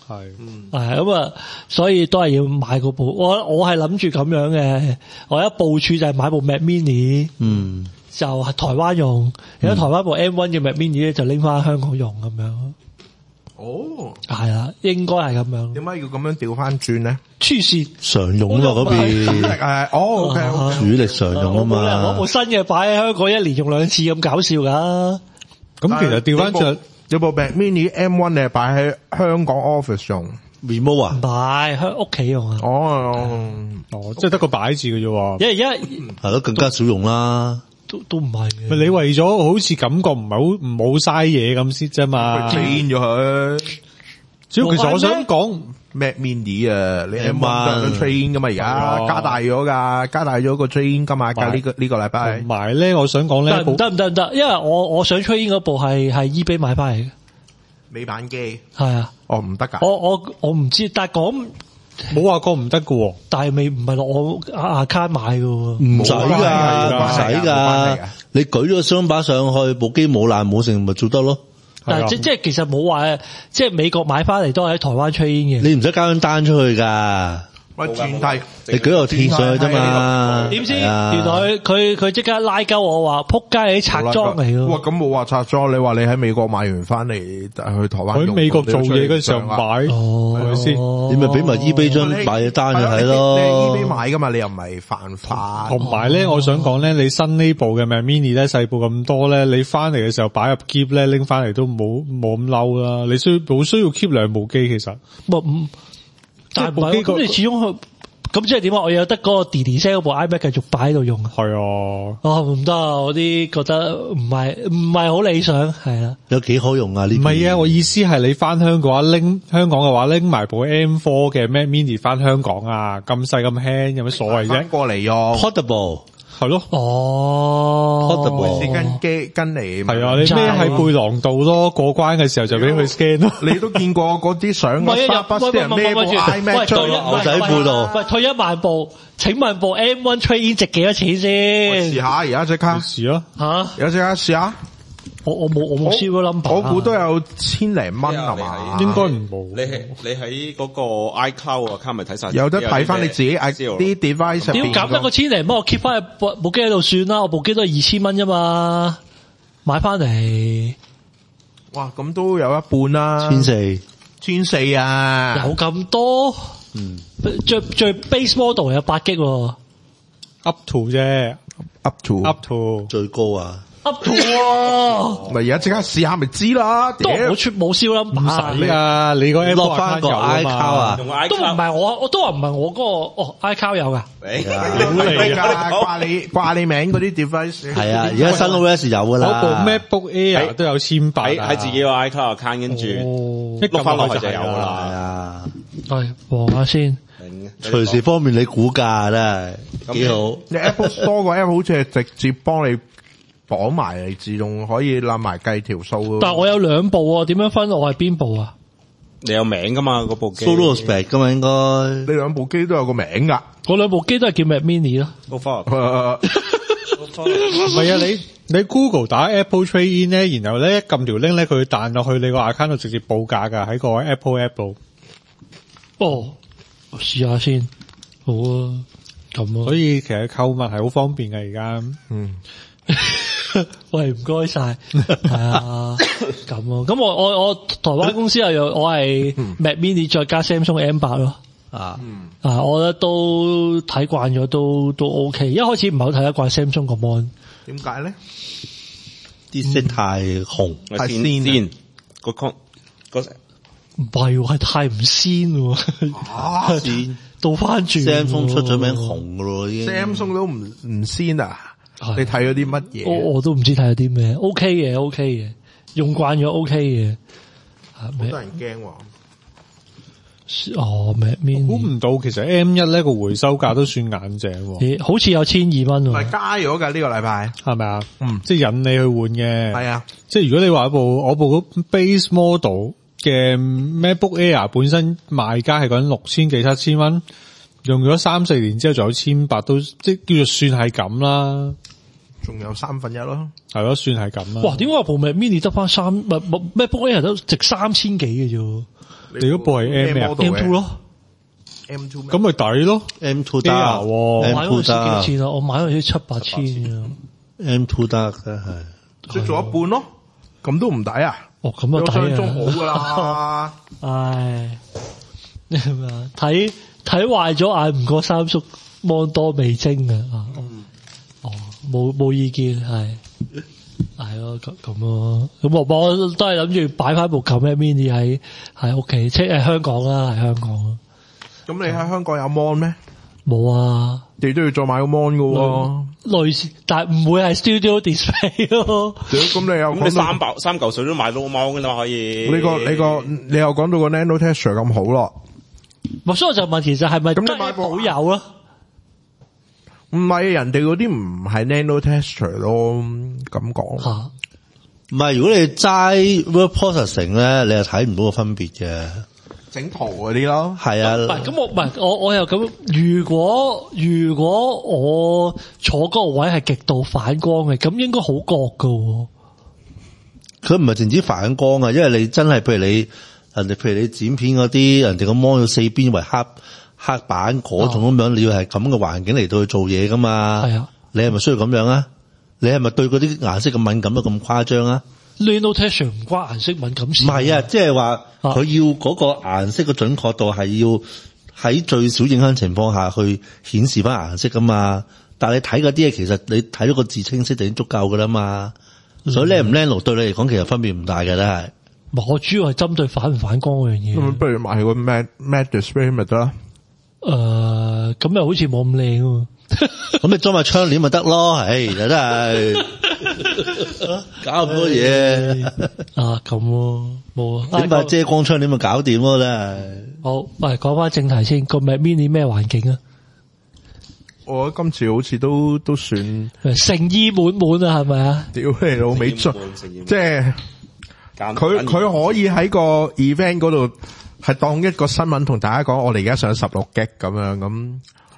係咁啊，所以都係要買嗰部。我係諗住咁樣嘅，我一部署就係買部 Mac Mini，就係台灣用，而家台灣部 M1 嘅 Mac Mini 咧就拎翻香港用咁樣。 哦， 係啦，應該係咁樣。 點解要咁樣調翻轉咧？ 黐線， 常用啊嗰邊， OK， 主力常用啊嘛。 我部新嘅擺喺香港一年用2次咁搞笑噶。 咁其實調翻轉， 有部 Mac Mini M1 你係擺喺香港 office 用 remote 啊？ 唔係，喺屋企用啊。 哦，即係得個擺字嘅啫。 因為係咯，更加少用啦。 都唔係嘅。 你為咗好似感覺唔好嘥嘢咁先啫嘛。 轉咗佢。 主要其實我想講 Mac Mini 啊，你 M1 都 train 噶嘛，而家加大咗個 train 噶嘛，呢個禮拜。 同埋咧，我想講咧， 唔得，因為我想 train 嗰部係 eBay 買翻嚟嘅美版機。 係啊。 哦，唔得噶。 我唔知，但係講冇話過唔得嘅， 但係唔係落我account買嘅， 唔使噶，你舉咗個雙把上去，部機冇爛冇成，咪做得咯。 但係即係其實冇話，即係美國買翻嚟都係喺台灣 train 嘅。 你唔使交張單出去噶。 喂，轉梯， 你舉個貼上去啫嘛？ 點知原來佢即刻拉鳩我話，撲街係啲拆裝嚟嘅。 哇，咁冇話拆裝，你話你喺美國買完翻嚟去台灣用， 喺美國做嘢嗰時候買，係咪先？ 你咪俾埋 eBay 張買嘅單就係咯。 你係 eBay 買噶嘛？你又唔係犯法。 同埋咧，我想講咧，你新呢部嘅 Mac Mini 咧細部咁多咧，你翻嚟嘅時候擺入 keep 咧，拎翻嚟都冇咁嬲啦。你冇需要 keep 兩部機其實。 但係部機咁你始終咁即係點啊？我有得嗰個 DDC 嗰部 iMac 繼續擺喺度用啊？ 係啊。 唔得啊！我啲覺得唔係好理想，係啦。 有幾好用啊？呢？唔係啊，我意思係你翻香港嘅話拎埋部 M4 嘅 Mac Mini 翻香港啊，咁細咁輕有乜所謂啫？ 過嚟用 Portable 係咯。 Portable 跟嚟係啊，你孭喺背囊度咯，過關嘅時候就俾佢 scan 咯。 你都見過嗰啲相，啲人孭部 iMac 出牛仔褲度。 喂，退一萬步，請問部 M1 train 值幾多錢先？ 試下而家即刻試咯。 而家即刻試下。 我冇燒個 number， 我估都有千零蚊係嘛？ 應該唔冇。 你喺嗰個 iCloud account 咪睇晒？ 有得睇翻你自己啲 device 入邊。 點減得個千零蚊？我 keep 翻部機喺度算啦。我部機都係2000蚊啫嘛，買翻嚟。 哇，咁都有一半啦。1400啊， 有咁多？最 base model 有8 GB ，up to 啫 ，up to 最高啊。 up to 喎， 咪而家即刻試下咪知啦。 都冇燒啦，唔使啊！你個 app 落翻個 iCloud 啊， 都唔係我都話唔係我嗰個iCloud 有噶。 掛你名嗰啲 device 係啊，而家新 OS 有噶啦。 嗰部 MacBook Air 都有18 喺自己個 iCloud account 跟住碌翻落去就有噶啦。 係啊， 係望下先， 隨時方便你估價啦，幾好。 你 Apple Store 個 app 好似係直接幫你綁埋嚟，自動可以攬埋計條數。 但係我有2部啊，點樣分我係邊部啊？ 你有名噶嘛？嗰部機 Solo Spec 噶嘛？應該你2部機都有個名噶。 嗰2部機都係叫 Mac Mini 咯。 唔係啊，你 Google 打 Apple Trade In 咧，然後咧一撳條 link 咧，佢會彈落去你個 account 度直接報價噶，喺個 Apple App 度。 我試下先，好啊，咁啊。 所以其實購物係好方便嘅而家。 喂，唔該晒，係啊，咁啊，咁我台灣公司我係 Mac Mini 再加 Samsung M8 咯，我覺得都睇慣咗，都 OK。一開始唔係好睇得慣 Samsung 個 mon， 點解咧？ 啲色太紅， 太鮮， 個 con 唔係喎，係太唔鮮喎， 鮮倒翻轉 Samsung 出咗名紅噶咯，已經 Samsung 都唔鮮啊！你睇咗啲乜嘢？ 我都唔知睇咗啲咩。OK 嘅，用慣咗 OK 嘅。 好多人驚喎。Mac Mini 估唔到，其實 M1 咧個回收價都算硬淨。 好似有1200蚊喎。 係加咗㗎呢個禮拜， 係咪啊？即係引你去換嘅。 係啊， 即係如果你話我部 base model 嘅 MacBook Air 本身賣價係講6000幾7000蚊，用咗3-4年之後仲有1800，都即係叫做算係咁啦。 仲有1/3咯， 係咯，算係咁啦。 哇，點解部 Mac Mini 得翻MacBook Air 都值3000幾嘅啫？ 你嗰部係 M2 咯 ，M2 咁咪抵咯 ，M2 得買嗰陣時幾 ，M2 得， 錢啊？我買嗰陣時7-8千啊。 M2 得嘅係， 即係做一半咯，咁都唔抵啊！ 哦，咁啊抵啊！ 有相中好噶啦， 唉，睇壞咗眼唔過三叔芒多味精啊！冇意見係咯咁咯，咁我都係諗住擺翻部舊 Mac Mini 喺屋企，即係香港啦，喺香港。 咁你喺香港有 mon 咩？ 冇啊， 你都要再買個 mon 噶喎。 類似，但係唔會係 Studio Display 咯。 咁你又咁你三嚿水都買到個 mon 噶啦，可以。 你又講到個 Nano Texture 咁好咯。 所以我就問，其實係咪咁你買部好友啊？ 唔係，人哋嗰啲唔係 Nano Texture 咯，咁講。 吓， 唔係如果你齋 Word Processing 咧，你係睇唔到個分別嘅。 整圖嗰啲咯， 係啊。 唔係咁我又咁，如果我坐嗰個位係極度反光嘅，咁應該好覺噶。 佢唔係淨止反光啊，因為你真係譬如你剪片嗰啲，人哋個 mon 要四邊為黑板嗰種咁樣，你要係咁嘅環境嚟到去做嘢噶嘛？係啊，你係咪需要咁樣啊？你係咪對嗰啲顏色咁敏感到咁誇張啊 ？Nano Texture 唔關顏色敏感事。 唔係啊，即係話佢要嗰個顏色嘅準確度係要喺最少影響情況下去顯示翻顏色噶嘛。但係你睇嗰啲嘢，其實你睇到個字清晰就已經足夠噶啦嘛。所以靚唔靚路對你嚟講其實分別唔大嘅，都係。 我主要係針對反唔反光嗰樣嘢。 咁不如買個 Mac Display 咪得啦。 咁又好似冇咁靚喎。 咁你裝埋窗簾咪得咯，唉，真係搞咁多嘢啊，咁咯，冇啊， 點解遮光窗簾咪搞掂咯，真係。好， 喂，講翻正題先，個 Mac Mini 咩環境啊？ 我覺得今次好似都算誠意滿滿啊，係咪啊？ 屌你老味，即係佢可以喺個 event 嗰度係當一個新聞同大家講，我哋而家上16 G 咁樣咁。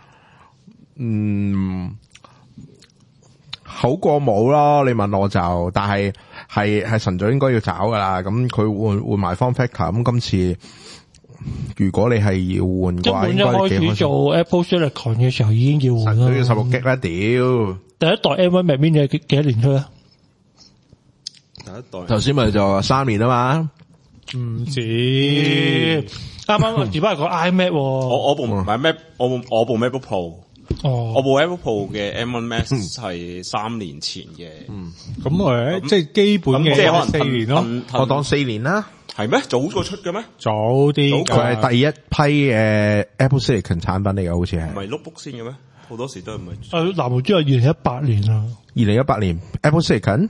好過冇咯，你問我就，但係神早應該要找噶啦。咁佢換埋 form factor，咁今次如果你係要換嘅話，應該開始做 Apple Silicon 嘅時候已經要換啦。 都要16 G 啦，屌！ 第一代 M1 Mac Mini 幾多年出啊？ 第一代頭先咪就3年啊嘛， 唔止，啱只不過講 iMac， 我部唔係 Mac，我部 MacBook Pro。我部 Apple Pro 嘅 M1 Max 係3年前嘅， 咁即係基本嘅， 即係可能 4年咯， 我當4年啦， 係咩？早過出嘅咩？ 早啲， 佢係第一批Apple Silicon 產品嚟嘅，好似係。 唔係 notebook 先嘅咩？好多時都唔係。 藍毛豬係2018年啊 ，2018年 Apple Silicon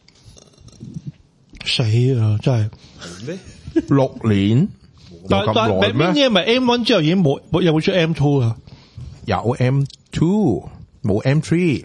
死啊！真係咩 ？6年， 但係 Mini 咪 M1 之後已經有冇出 M2 啊？ 有 M2 冇 M3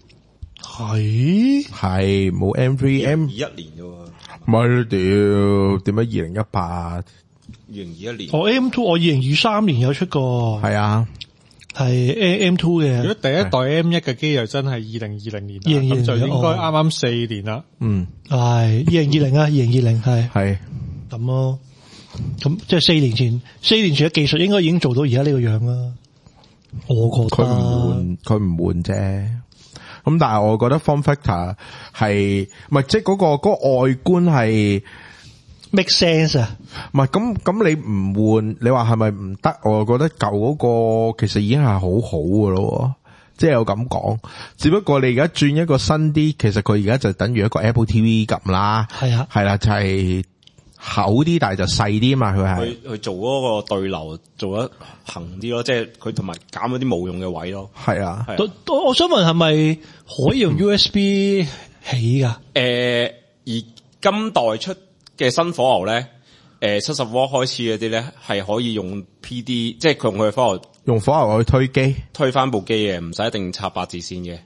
係冇 M3 21年嘅喎， 咪屌點解2018 2021年我 M2 我2023年有出過， 係啊係 M2 嘅。 如果第一代 M1 嘅機又真係2020年，咁就應該啱啱4年啦。 係2020啊，2020係咁咯。咁即係4年前嘅技術應該已經做到而家呢個樣啦。我覺得佢唔換啫，咁但係我覺得 form factor 係唔係即係嗰個外觀係 make sense 啊？ 唔係咁你唔換，你話係咪唔得？我覺得舊嗰個其實已經係好好噶咯，即係有咁講。只不過你而家轉一個新啲，其實佢而家就等於一個 Apple TV 咁啦。係啊，係啦，就係厚啲，但係就細啲嘛。佢係去做嗰個對流做得行啲咯，即係佢同埋減咗啲冇用嘅位咯。 係啊， 我想問係咪可以用 USB 起噶？ 而今代出嘅新火牛咧，70W開始嗰啲咧係可以用 PD，即係佢用佢嘅火牛， 用火牛去推機，推翻部機嘅，唔使一定插八字線嘅。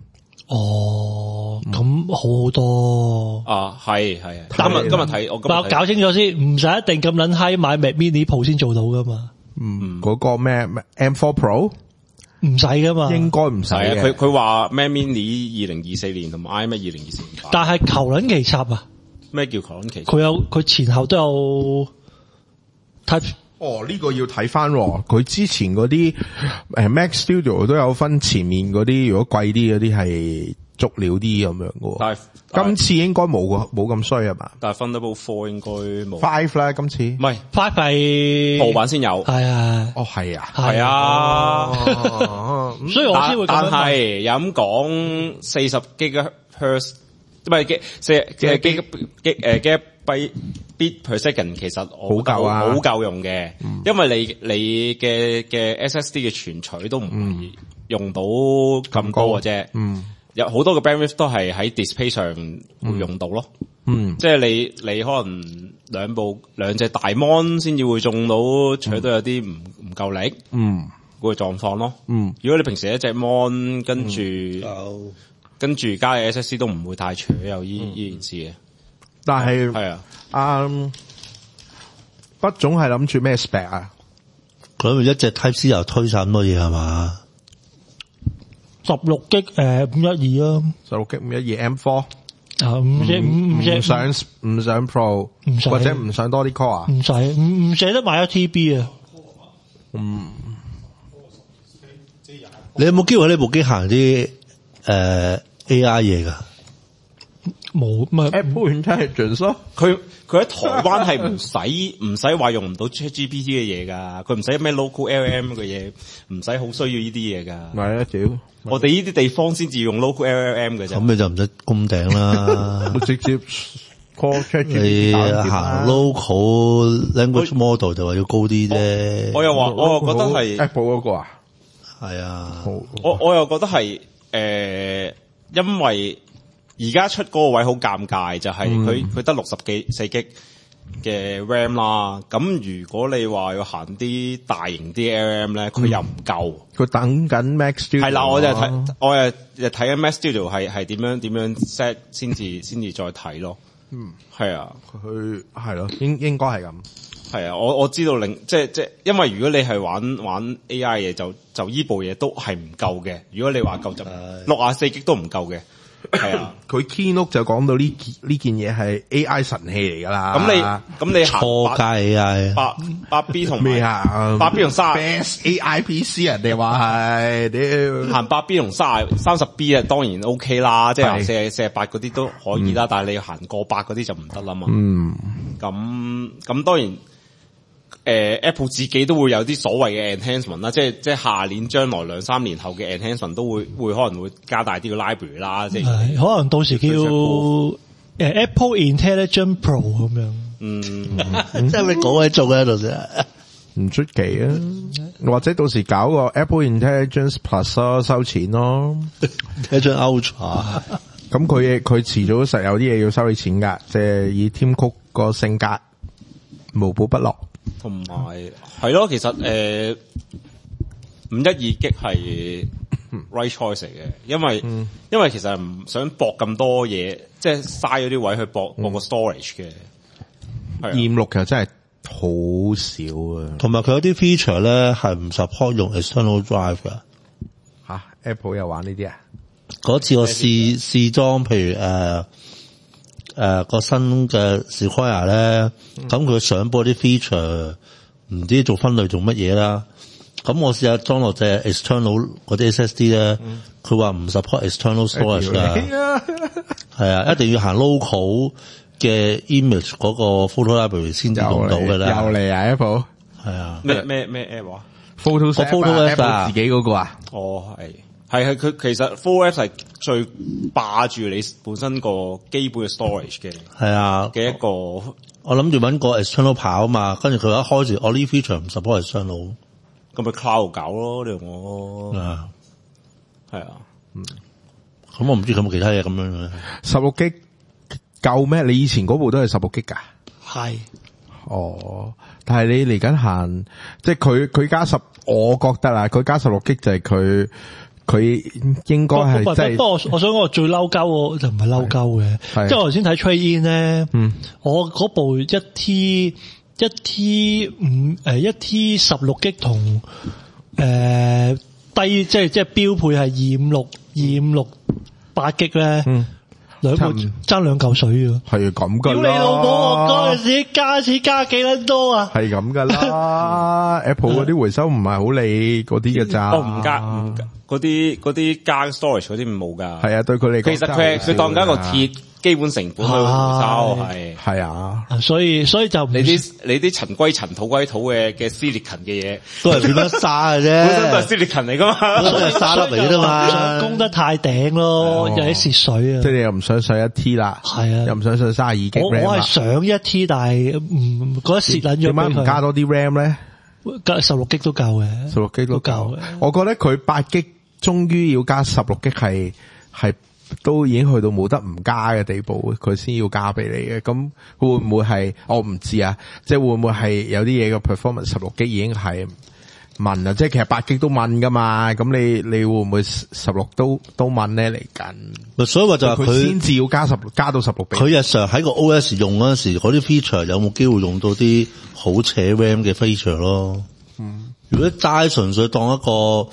咁好多啊，係。今日睇我搞清楚先，唔使一定咁撚閪買 Mac Mini Pro 先做到噶嘛。 嗰個咩 M4 Pro 唔使噶嘛， 應該唔使嘅。 佢話 Mac Mini 2024年同埋 iMac 2024年。 但係求撚其插啊！ 咩叫求撚其插？ 佢前後都有 Type。 哦，呢個要睇翻，佢之前嗰啲Mac Studio 都有分前面嗰啲，如果貴啲嗰啲係足料啲咁樣嘅。 但係今次應該冇咁衰係嘛？ 但係 Thunderbolt 4應該冇 5啦，今次唔係 5係鋪版先有。 係啊， 哦係啊， 係啊， 所以我先會咁樣但係有咁講40 GHz 唔係Gigabit per second 其實我覺得好夠用嘅，因為你嘅 SSD 嘅存取都唔會用到咁高嘅啫。有好多嘅 bandwidth 都係喺 display 上會用到咯。即係你可能兩隻大 mon 先至會中到，取到有啲唔夠力。個狀況咯。如果你平時一隻 mon 跟住加嘅 SSD 都唔會太取有呢件事嘅。 但係係啊， 畢總係諗住咩 spec 啊？ 佢咪一隻 Type C 又推晒咁多嘢係嘛 ？16G 512咯 ，16G 512 M4 啊，5 唔上 Pro， 或者唔上多啲 core 啊？ 唔使，唔捨得買 1TB 啊。 你有冇機會喺呢部機行啲AI 嘢㗎？ 冇，咪 Apple Intelligence 咯。 佢喺台灣係唔使話用唔到 ChatGPT 嘅嘢㗎，佢唔使咩 local LLM 嘅嘢，唔使好需要呢啲嘢㗎。 係啊，屌！ 我哋呢啲地方先至用 local LLM 嘅啫。 咁你就唔使攻頂啦， 直接 call ChatGPT。 你行 local language model 就話要高啲啫。 我又覺得係 Apple 嗰個啊。 係啊， 我又覺得係因為而家出嗰個位好尷尬，就係佢得64G嘅 RAM 啦。咁如果你話要行啲大型啲 LLM 咧，佢又唔夠。 佢等緊 Mac Studio。係啦， 我又睇緊 Mac Studio 係點樣 set 先至再睇咯。係啊， 佢係咯，應該係咁。 係啊，我知道即因為如果你係玩 AI 嘢，就依部嘢都係唔夠嘅。如果你話夠就64G都唔夠嘅。係啊， 佢 Keynote 就講到呢件嘢係 AI 神器嚟噶啦。 咁你行錯界 AI 8B 同咩啊 ？8B 同 Best AI PC 人哋話係屌行 8B 同30B 啊，當然 OK 啦，即係48嗰啲都可以啦。但係你要行過百嗰啲就唔得啦嘛。咁當然。Apple 自己都會有啲所謂嘅 enhancement 啦，即係下年將來2-3年後嘅 enhancement 都會可能會加大啲嘅 library 啦，即係可能到時叫Apple Intelligent Pro 咁樣。 即係你講喺做喺度啫， 唔出奇啊！或者到時搞個 Apple Intelligence Plus 咯，收錢咯 ，Intelligent Ultra。 咁佢遲早實有啲嘢要收你錢噶，即係以 Tim Cook 個性格無寶不落。 同埋係咯，其實512G 係 right choice 嚟嘅，因為其實唔想駁咁多嘢，即係嘥咗啲位去駁個 storage 嘅。 256其實真係好少啊， 同埋佢有啲 feature 咧係唔 support 用 external drive 㗎。 Apple 又玩呢啲啊？ 嗰次我試裝，譬如個新嘅 Sequoia 咧，咁佢上播啲 feature 唔知做分類做乜嘢啦。咁我試下裝落隻 external 嗰啲 SSD 咧，佢話唔 support external storage 㗎。係啊，一定要行 local 嘅 image 嗰個 photo library 先至用到㗎啦。 又嚟啊 Apple。 係啊。咩 app 話 ？Photos 啊，自己嗰個啊。 哦，係佢其實 4F 係最霸住你本身個基本嘅 storage 嘅。 係啊。 嘅一個， 我諗住搵個 external 跑啊嘛，跟住佢一開始我呢 feature 唔 support external， 咁咪 cloud 搞咯，你同我。係啊。 咁我唔知佢有冇其他嘢咁樣嘅。 16G 夠咩？你以前嗰部都係16G 㗎？ 係。 哦，但係你嚟緊行，即係佢加10，我覺得啊，佢加16G就係佢應該係即係。不過我想講我最嬲鳩，我就唔係嬲鳩嘅，即係我頭先睇 trade in 咧，我嗰部1T 16G 同低即係標配係256 8G 咧， 爭2嚿水啊！ 係咁噶啦。 屌你老母！我嗰陣時加錢加幾撚多啊？ 係咁噶啦。Apple 嗰啲回收唔係好理嗰啲嘅咋。 我唔加嗰啲加 storage 嗰啲冇噶。 係啊，對佢嚟講， 其實佢當緊一個鐵基本成本去回收係啊。 所以就你啲塵歸塵土歸土嘅 silicon 嘅嘢都係變咗沙嘅啫， 本身都係 silicon 嚟噶嘛， 都係沙粒嚟啫嘛。 供得太頂咯，又啲蝕水啊！ 即係你又唔想上1 T 啦， 係啊， 又唔想上32 G RAM 我係上1 T， 但係唔覺得蝕撚咗。 點解唔加多啲 RAM 咧？ 加16 G 都夠嘅 ，16 G 都夠嘅。 我覺得佢8 G 終於要加16 G 係都已經去到冇得唔加嘅地步，佢先要加俾你嘅。咁會唔會係我唔知啊？即係會唔會係有啲嘢嘅 performance 16 G 已經係問啊？即係其實8 G 都問噶嘛？咁你會唔會16都問咧嚟緊？ 所以話就係佢先至要加到16俾。 佢日常喺個 OS 用嗰陣時，嗰啲 feature 有冇機會用到啲好扯 RAM 嘅 feature 咯？如果齋純粹當一個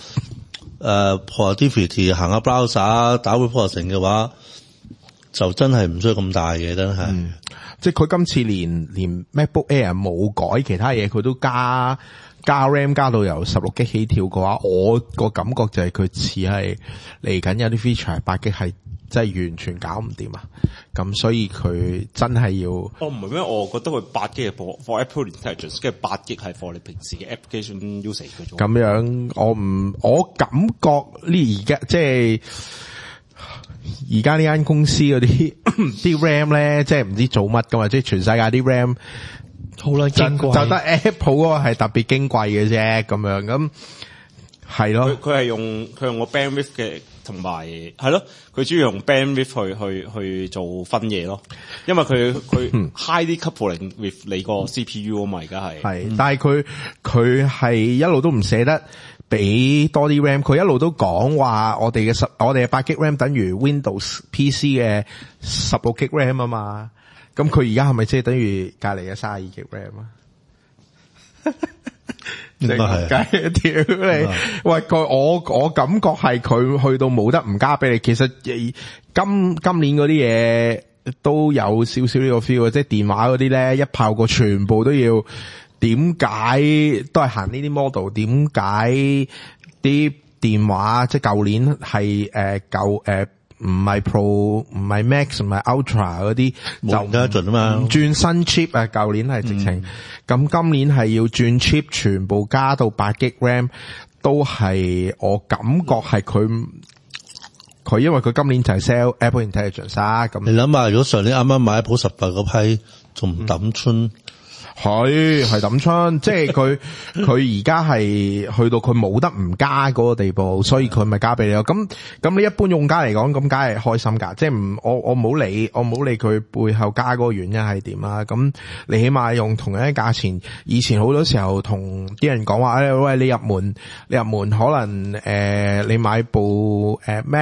productivity 行下 browser 打 reporting 嘅話，就真係唔需要咁大嘅，真係。 即係佢今次連 MacBook Air 冇改其他嘢，佢都加 RAM 加到由16 G 起跳嘅話，我個感覺就係佢似係嚟緊有啲 feature 8 G 係真係完全搞唔掂啊！咁所以佢真係要唔係咩？我覺得佢8 G 係 for Apple Intelligence， 跟住8 G 係 for 你平時嘅 application usage 嘅啫。 咁樣我感覺呢而家即係而家呢間公司嗰啲啲 RAM 咧，即係唔知做乜噶嘛，即係全世界啲 RAM 好啦，矜貴就得 Apple 嗰個係特別矜貴嘅啫，咁樣咁係咯。 佢係用個 bandwidth 嘅，同埋係咯，佢主要用 bandwidth 去做分嘢咯，因為佢 highly coupling with 你個 CPU 啊嘛，而家係， 但係佢係一路都唔捨得俾多啲 RAM， 佢一路都講話我哋嘅8 G RAM 等於 Windows PC 嘅16 G RAM 啊嘛，咁佢而家係咪即係等於隔籬嘅32 G RAM 啊？應該係，屌你！喂，我感覺係佢去到冇得唔加俾你。其實今年嗰啲嘢都有少少呢個 feel，即係電話嗰啲咧一炮過全部都要。點解都係行呢啲 model？ 點解啲電話即係舊年係唔係 Pro 唔係 Max 唔係 Ultra 嗰啲就唔得盡啊嘛， 唔轉新 chip 啊！舊年係直情，咁今年係要轉 chip，全部加到8 G RAM， 都係我感覺係佢因為佢今年就係 sell Apple Intelligence 啊！咁你諗下，如果上年啱啱買 Apple 18嗰批，仲唔抌春？ 係抌春，即係佢而家係去到佢冇得唔加嗰個地步，所以佢咪加俾你咯。咁你一般用家嚟講，咁梗係開心噶。即係我冇理佢背後加嗰個原因係點啊。咁你起碼用同樣嘅價錢，以前好多時候同啲人講話，喂，你入門可能你買部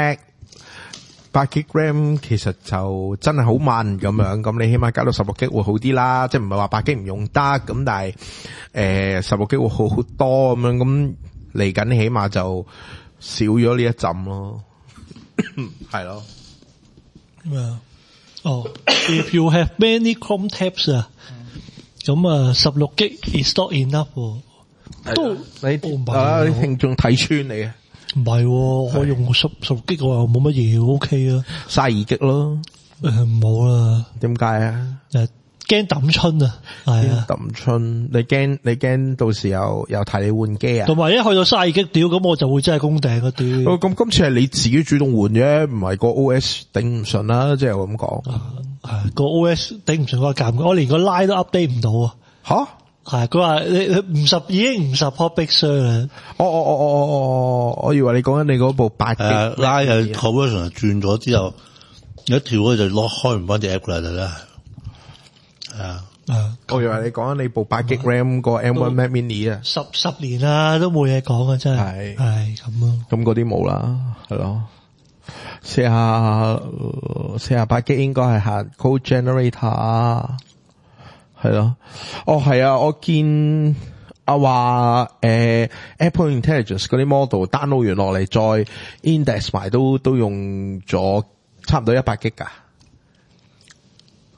Mac。8 G RAM 其實就真係好慢咁樣，咁你起碼加到16 G 會好啲啦，即係唔係話8 G 唔用得，咁但係16 G 會好好多咁樣，咁嚟緊起碼就少咗呢一陣咯，係咯。 If you have many Chrome tabs 啊，咁16 G is not enough， 都你聽眾睇穿你啊！ 唔係，我用16 G 我又冇乜嘢 OK 啊 ，32 G 咯， 冇啦。 點解啊？ 驚抌春啊，係啊， 抌春，你驚到時又提你換機啊？ 同埋一去到32 G 屌，咁我就會真係攻頂嗰啲。 咁今次係你自己主動換啫，唔係個 OS 頂唔順啦，即係我咁講。 個 OS 頂唔順個尷尬，我連個 line 都 update 唔到啊！ 吓？ 係佢話你已經唔 support Big Sur 啦。 我以為你講緊你嗰部8 G 拉嘅 conversion 轉咗之後，一跳開就攞開唔翻隻 app 啦，就真係。 我以為你講緊你部8 G RAM 個 M1 Mac Mini 啊， 十年啦都冇嘢講啊，真係係咁咯。 咁嗰啲冇啦，係咯。48 G 應該係行 Code Generator。係咯，係啊，我見話Apple Intelligence 嗰啲 model download 完落嚟再 index 埋都用咗差唔多100 G 噶，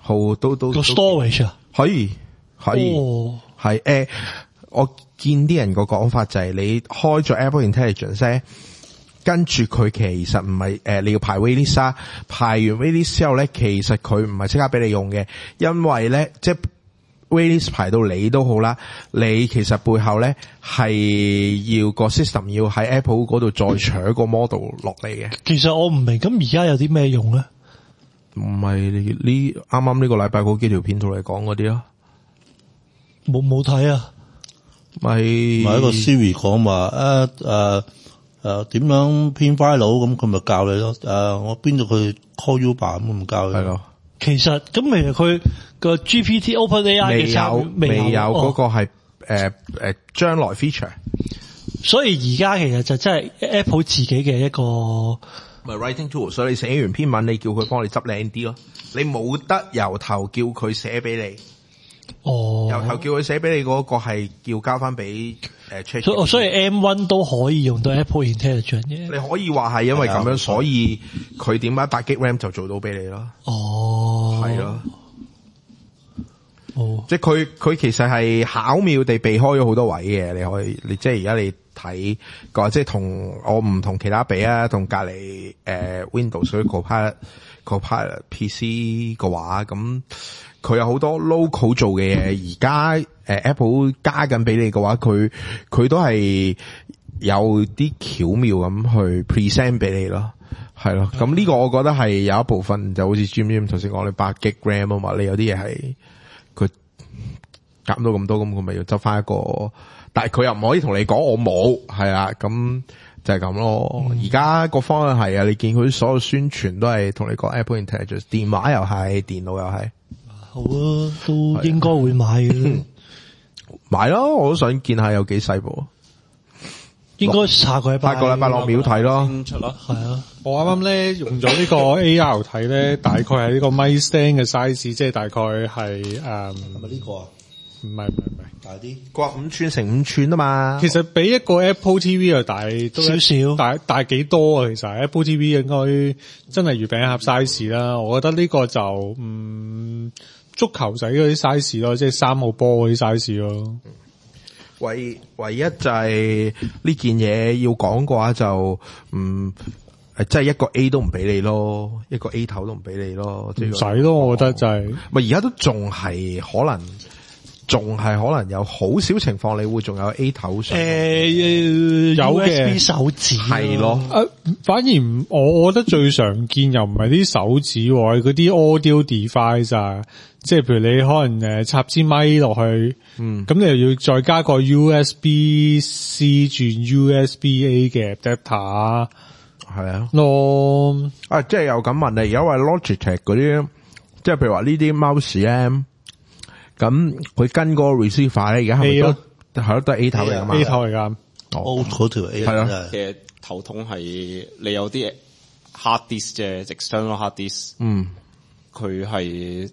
號都個 storage 啊， 可以係我見啲人個講法就係你開咗 Apple Intelligence 咧，跟住佢其實唔係你要排 waitlist 啦，排完 waitlist 之後咧，其實佢唔係即刻俾你用嘅，因為咧即係 waitlist 排到你都好啦，你其實背後咧係要個 system 要喺 Apple 嗰度再取個 model 落嚟嘅。 其實我唔明，咁而家有啲咩用咧？ 唔係呢啱啱呢個禮拜嗰幾條片同你講嗰啲啊， 冇睇啊。 咪一個 Siri 講話點樣編 file 咁，佢咪教你咯。我編咗佢 call Uber 咁咪教你。係咯。 其實佢個 GPT OpenAI 嘅未有嗰個係將來 feature。 所以而家其實就真係 Apple 自己嘅一個咪 writing tool， 所以你寫完篇文，你叫佢幫你執靚啲咯。你冇得由頭叫佢寫俾你。由頭叫佢寫俾你嗰個係叫交翻俾ChatGPT。 所以 M1 都可以用到 Apple Intelligence 嘅。 你可以話係因為咁樣，所以佢點解8GB RAM 就做到俾你咯？係咯。即係佢其實係巧妙地避開咗好多位嘅。你即係而家你睇個即係同我唔同其他比啊，同隔籬Windows 所以 Copilot PC 嘅話咁。佢有好多 local 做嘅嘢，而家Apple 加緊俾你嘅話，佢都係有啲巧妙咁去 present 俾你咯，係咯。咁呢個我覺得係有一部分就好似 Jim 頭先講你8GB RAM 啊嘛，你有啲嘢係佢減到咁多，咁佢咪要執翻一個，但係佢又唔可以同你講我冇，係啊，咁就係咁咯。而家個方向係啊，你見佢所有宣傳都係同你講 Apple Intelligence， 電話又係，電腦又係。 好啊，都應該會買嘅。 買咯，我都想見下有幾細部。 應該下個禮拜落廟睇咯。 出咯， 係啊。 我啱啱咧用咗呢個 AR 睇咧，大概係呢個 mic stand 嘅 size， 即係大概係係咪呢個啊？ 唔係大啲， 個5寸乘5寸啊嘛。 其實比一個 Apple TV 又大都少少， 大幾多啊？其實 Apple TV 應該真係月餅盒 size 啦。我覺得呢個就足球仔嗰啲 size 咯，即係3號波嗰啲 size 咯。 唯一就係呢件嘢要講嘅話就即係一個 A 都唔俾你咯，一個 A 頭都唔俾你咯，唔使咯，我覺得就係咪而家都仲係可能有好少情況你會仲有 A 頭上有嘅 USB 手指係咯。 反而我覺得最常見又唔係啲手指，係嗰啲 audio device 啊，即係譬如你可能插支咪落去，咁你又要再加個 USB-C 轉 USB-A 嘅 adapter， 係啊，即係又咁問你，而家話 Logitech 嗰啲，即係譬如話呢啲 mouse 咧，咁佢跟個 receiver 咧，而家係咪都係 A 頭嚟噶嘛 ？A 頭嚟噶 ，O 嗰條 A 係啊。 其實頭痛係你有啲 hard disk 啫 ，external hard disk，佢係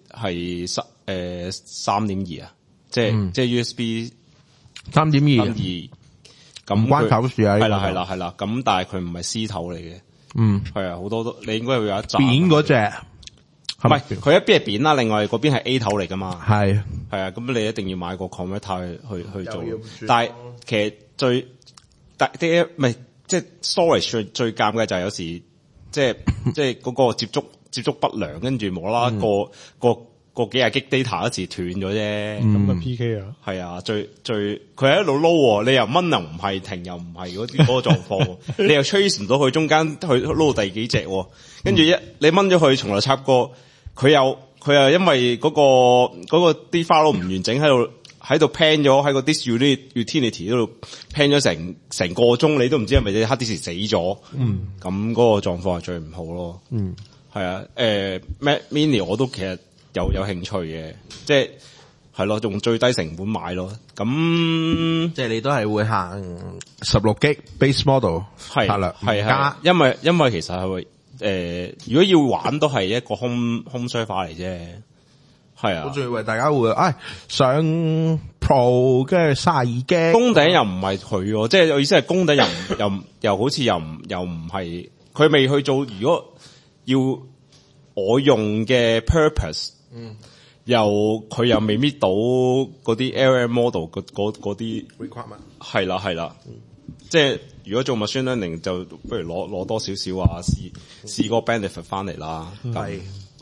3.2啊，即係 USB 3.2，咁關頭樹啊， 係啦，咁但係佢唔係 C 頭嚟嘅，係啊，好多都你應該會有一紮扁嗰隻， 唔係佢一邊係扁啦，另外嗰邊係 A 頭嚟噶嘛， 係啊，咁你一定要買個 converter 去做，但係其實啲唔係即係 storage 最尷嘅就係有時即係嗰個接觸不良，跟住無啦啦個幾廿 G data 一時斷咗啫， 咁啊 PK 啊， 係啊，最佢係一路撈，你又掹又唔係，停又唔係嗰個狀況，你又 trace 唔到佢中間去撈到第幾隻，跟住你掹咗佢，從來插過，佢又因為嗰個啲 file 唔完整喺度 plan 咗喺個 disk utility 嗰度 plan 咗成個鐘，你都唔知係咪隻 hard disk 死咗，咁嗰個狀況係最唔好咯，係啊，Mac Mini 我都其實有興趣嘅，即係咯，用最低成本買咯。咁即係你都係會行16GB base model 策略， 係，因為其實係會如果要玩都係一個 home server 嚟啫。係啊， 我仲以為大家會上 Pro 跟住32GB， 宮頂又唔係佢，即係我意思係宮頂又好似又唔係佢未去做。如果要我用嘅 purpose 佢又未 meet 到嗰啲 LM model 嗰啲 requirement。 係啦，即係如果做 machine learning 就不如攞多少少啊，試個 benefit 翻嚟啦。 係，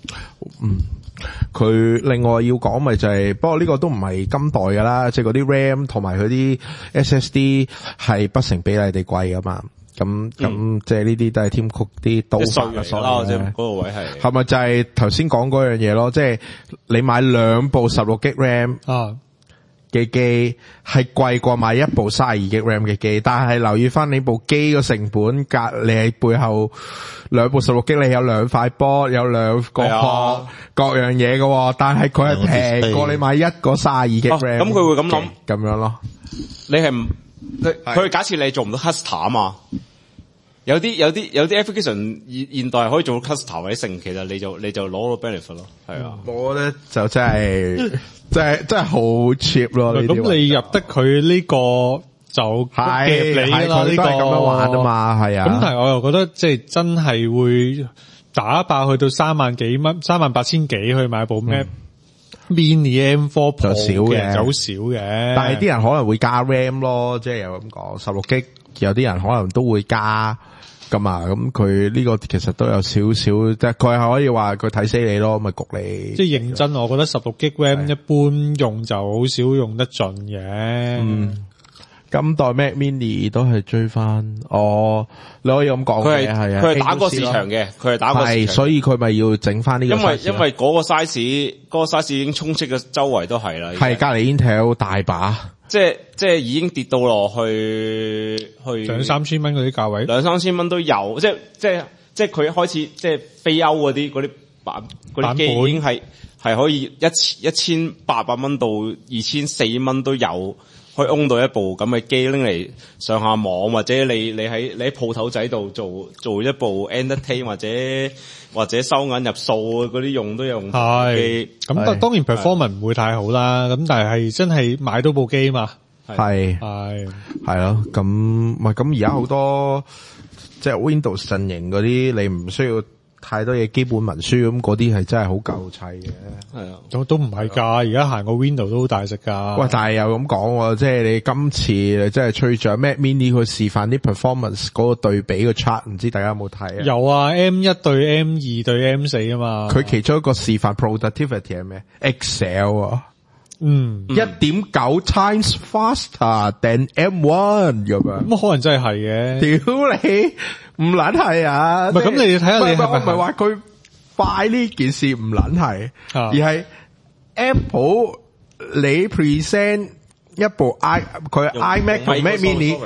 佢另外要講咪就係，不過呢個都唔係今代噶啦，即係嗰啲 RAM 同埋佢啲 SSD 係不成比例地貴噶嘛。咁即係呢啲都係Tim Cook啲刀法嘅所謂咧。 嗰個位係咪就係頭先講嗰樣嘢咯？即係你買2部16GB RAM 嘅機係貴過買1部32GB RAM 嘅機，但係留意翻你部機個成本隔你喺背後2部16GB你有2塊波，有2個殼，各樣嘢嘅，但係佢係平過你買1個32GB RAM。 咁佢會咁諗咁樣咯？ 你係佢假設你做唔到 cluster 啊嘛？有啲 application 現代可以做到 cluster 或者成，其實你就攞到 benefit 咯，係啊。 我覺得就真係好 cheap 咯。 咁你入得佢呢個就夾你啦，呢個咁樣玩啊嘛，係啊。 咁但係我又覺得即係真係會打爆去到3萬幾蚊，38,000幾去買部 Mac Mini M4 Pro 就少嘅， 就好少嘅。 但係啲人可能會加 RAM 咯，即係又咁講16GB，有啲人可能都會加。咁啊，咁佢呢個其實都有少少，即係佢係可以話佢睇死你咯，咪焗你。 即係認真，我覺得16GB RAM 一般用就好少用得盡嘅。 今代 Mac Mini 都係追翻，你可以咁講嘅，係啊， 佢係打過市場嘅，佢係打過市場， 所以佢咪要整翻呢個 size。 因為嗰個 size 已經充斥嘅周圍都係啦。 係隔籬 Intel 大把。 即係已經跌到落去 2,000-3,000蚊嗰啲價位 ，2,000-3,000蚊都有，即係佢開始即係非歐嗰啲版嗰啲機已經係可以1,800蚊到2,400蚊都有，可以 own 到一部咁嘅機拎嚟上下網，或者你喺鋪頭仔度做一部 entertain 或者收銀入數嗰啲用都用係，咁當然 performance 唔會太好啦，咁但係真係買到部機嘛， 係咯，咁而家好多即係 Windows 陣營嗰啲，你唔需要太多嘢基本文書，咁嗰啲係真係好夠砌嘅。係啊， 都唔係㗎，而家行個 Windows 都好大食㗎。 喂，但係又咁講，即係你今次你真係吹咗 Mac Mini 佢示範啲 performance 嗰個對比個 chart，唔知大家有冇睇啊？ 有啊 ，M1 對 M2 對 M4 啊嘛。 佢其中一個示範 productivity 係咩 ？Excel 啊。1.9 times faster than M1 咁樣。 咁可能真係嘅。 屌你，唔撚係啊！ 唔係咁，你要睇下你係咪？ 我唔係話佢快呢件事唔撚係，而係 Apple 你 present 一部佢 iMac 同 Mac Mini，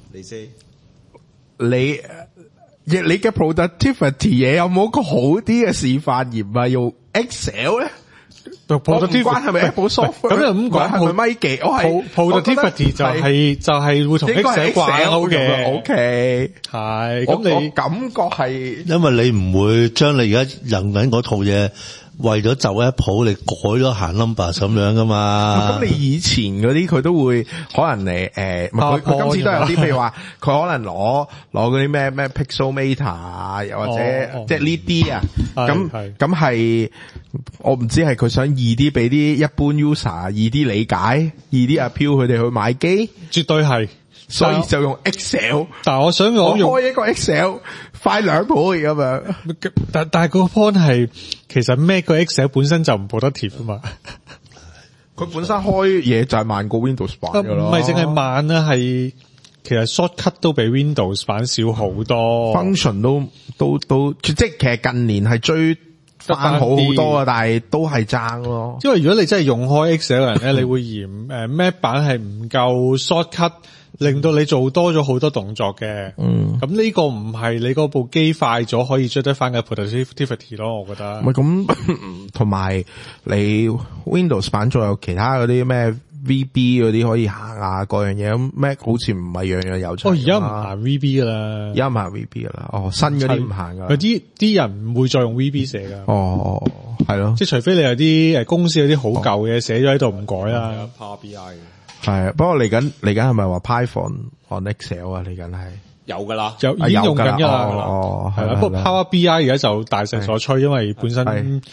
你嘅 productivity 嘢有冇個好啲嘅示範，而唔係用 Excel 咧？productivity 關係咪 Apple software？咁又咁講係咪咪記？我係 productivity 就係會同 Excel 掛鈎嘅。OK，係咁你感覺係， 因為你唔會將你而家用緊嗰套嘢為咗就 Apple 你改咗行 number 咁樣噶嘛？ 咁你以前嗰啲佢都會可能嚟佢今次都有啲，譬如話佢可能攞嗰啲咩 Pixelmator 啊，又或者即係呢啲啊，咁係我唔知係佢想易啲俾啲一般 user 易啲理解，易啲 appeal 佢哋去買機， 絕對係。 所以就用 Excel， 但係我想講用開一個 Excel 快2倍咁樣， 但係個 point 係其實咩個 Excel 本身就唔productive啊嘛， 佢本身開嘢就係慢過 Windows 版噶咯， 唔係淨係慢啊，係其實 shortcut 都比 Windows 版少好多 ，function 都即係其實近年係追翻好多啊，但係都係爭咯。 因為如果你真係用開 Excel 嘅人咧，你會嫌Mac 版係唔夠 shortcut。令到你做多咗好多動作嘅，咁呢個唔係你嗰部機快咗可以追得翻嘅 productivity 咯，我覺得。 唔係咁，同埋你 Windows 版仲有其他嗰啲咩 VB 嗰啲可以行啊，各樣嘢咁 Mac 好似唔係樣樣有。 而家唔行 VB 噶啦， 而家唔行 VB 噶啦，新嗰啲唔行噶。 啲人唔會再用 VB 寫噶。 係咯， 即係除非你有啲公司有啲好舊嘅寫咗喺度唔改啦。 Power BI 嘅。 係，不過嚟緊係咪話 Python on Excel 啊？嚟緊係有噶啦， 已經用緊噶啦。係啦，不過 Power BI 而家就大勢所趨，因為本身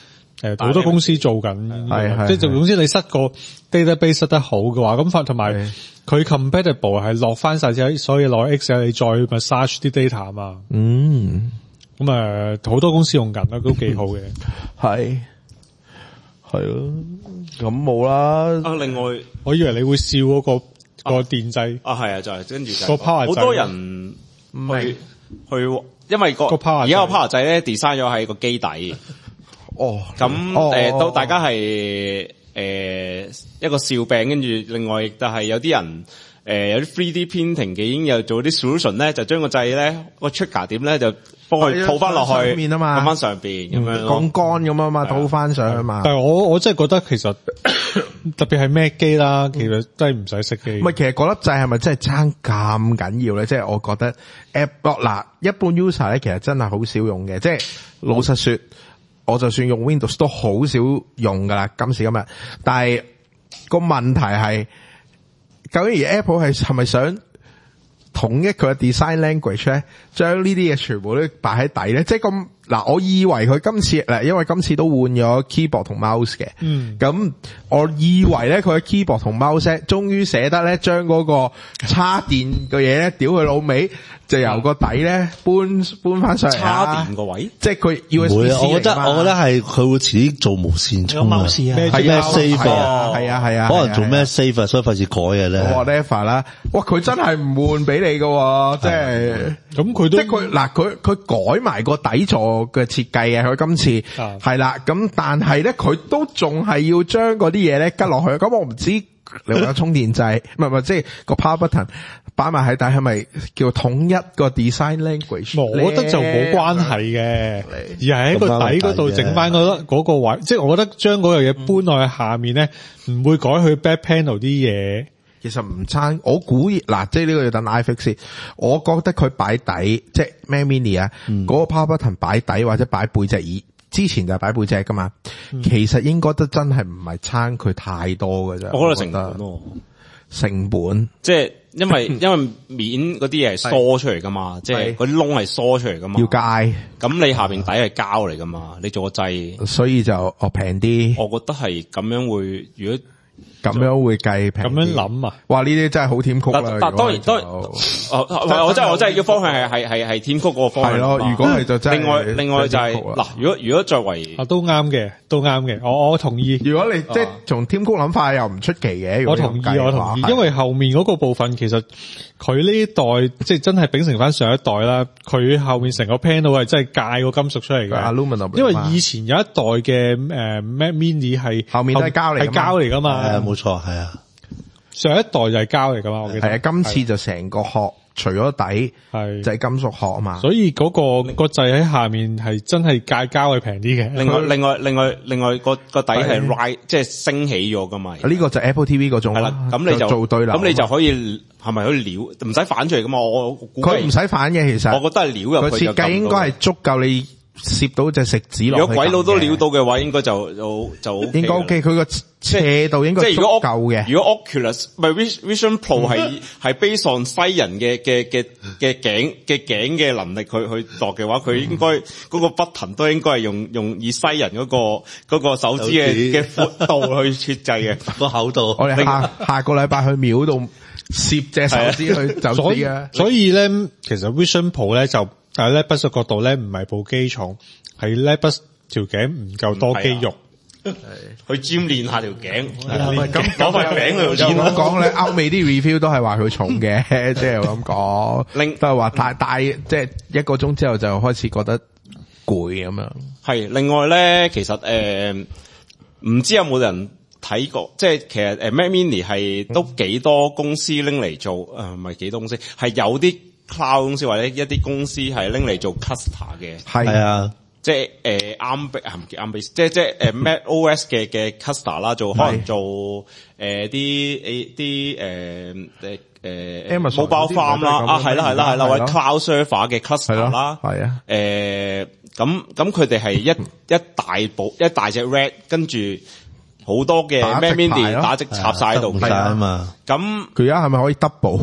好多公司做緊，係即係總之你塞個 database 塞得好嘅話，咁同埋佢 compatible 係落翻晒所以攞 Excel 你再 massage 啲 data 啊嘛。咁好多公司用緊啦，都幾好嘅。 係咯，咁冇啦。 另外， 我以為你會笑嗰個電掣。 係啊，就係跟住個 power 好多人去，因為而家個 power 掣咧 design 咗喺個機底。咁到大家係一個笑柄，跟住另外亦都係有啲人有啲 3D printing 嘅已經有做啲 solution 咧，就將個掣咧個 trigger 點咧就幫佢套翻落去面啊嘛，套翻上邊咁樣槓桿咁啊嘛，套翻上啊嘛。 但係我真係覺得其實特別係 Mac 機啦，其實真係唔使熄機。 唔係，其實嗰粒掣係咪真係爭咁緊要咧？即係我覺得 App 嗱，一般 user 咧其實真係好少用嘅。即係老實說，我就算用 Windows 都好少用噶啦，今時今日。但係個問題係，究竟而 Apple 係咪想統一佢嘅 design language 咧，將呢啲嘢全部都擺喺底咧？即係咁嗱，我以為佢今次嗱，因為今次都換咗 keyboard 同 mouse 嘅，咁我以為咧佢嘅 keyboard 同 mouse 終於捨得咧將嗰個插電嘅嘢咧屌佢老味，就由個底咧搬翻上嚟插電個位， 即係佢 USB-C 我覺得係佢會遲啲做無線充啊， 係咩 save 係啊， 可能做咩 save 所以費事改嘅咧。 whatever 啦，哇佢真係唔換俾你㗎，即係咁佢都即係佢嗱佢改埋個底座嘅設計嘅，佢今次係啦，咁但係咧佢都仲係要將嗰啲嘢咧吉落去，咁我唔知你話充電掣唔係即係個 power button 擺埋喺底係咪叫統一個 design language？ 我覺得就冇關係嘅，而係喺個底嗰度整翻嗰個位，即係我覺得將嗰樣嘢搬落去下面咧，唔會改去 back panel 啲嘢。 其實唔差，我估嗱，即係呢個要等 iFix 先。我覺得佢擺底，即係 Mac Mini 啊，嗰個 Power Button 擺底或者擺背脊椅，之前就係擺背脊噶嘛。其實應該都真係唔係差佢太多嘅啫。 我覺得成本， 即係因為面嗰啲嘢係梳出嚟噶嘛，即係嗰啲窿係梳出嚟噶嘛。 要街， 咁你下邊底係膠嚟噶嘛，你做個掣， 所以就平啲。 我覺得係咁樣會，如果咁樣會計平， 咁樣諗啊？ 哇！呢啲真係好添曲啦。 但當然，我真係要方向係添曲嗰個方向。 係咯，如果係就真係。 另外就係嗱，如果作為都啱嘅，我同意。 如果你即係從添曲諗法又唔出奇嘅， 我同意，因為後面嗰個部分其實佢呢一代即係真係秉承翻上一代啦，佢後面成個 panel 係真係介個金屬出嚟嘅。 Aluminum， 因為以前有一代嘅Mac Mini 係後面都係膠嚟㗎嘛。 冇錯，係啊， 上一代就係膠嚟噶嘛，我記得。 係啊，今次就成個殼除咗底，係就係金屬殼啊嘛。 所以嗰個掣喺下面係真係介膠係平啲嘅。 另外個底係 right， 即係升起咗噶嘛。 呢個就 Apple TV 嗰種。係啦， 咁你就做對啦。 咁你就可以係咪可以撩？唔使反出嚟噶嘛？我估佢唔使反嘅，其實。 我覺得係撩入去。佢設計應該係足夠你攝到隻食指落去。 如果鬼佬都撩到嘅話，應該就應該 OK。佢個斜度應該足夠嘅。 如果 Oculus 唔係 Vision Pro 係 based on 西人嘅頸嘅能力去度嘅話，佢應該嗰個 button 都應該係用以西人嗰個手指嘅闊度去設計嘅個厚度。 我哋下個禮拜去廟度攝隻手指去走指啊。 所以咧，其實 Vision Pro 咧就Lapus 嘅角度咧唔係部機重，係 Lapus 條頸唔夠多肌肉。 去尖練下條頸， 咁講塊餅佢就咁講咧。歐美啲 review 都係話佢重嘅，即係咁講，都係話大即係一個鐘之後就開始覺得攰咁樣。 係另外咧，其實唔知有冇人睇過，即係其實Mac Mini 係都幾多公司拎嚟做，唔係幾多公司，係有啲 cloud 公司或者一啲公司係拎嚟做 cluster 嘅。 係啊。 即係ARM-based，即係Mac OS 嘅 cluster 啦，可能做啲mobile farm 啦，係啦，或者 cloud server 嘅 cluster 啦， 係啊， 咁佢哋係一大隻 rack， 跟住好多嘅 Mac Mini 打直插晒喺度嘅嘛。咁佢而家係咪可以 double？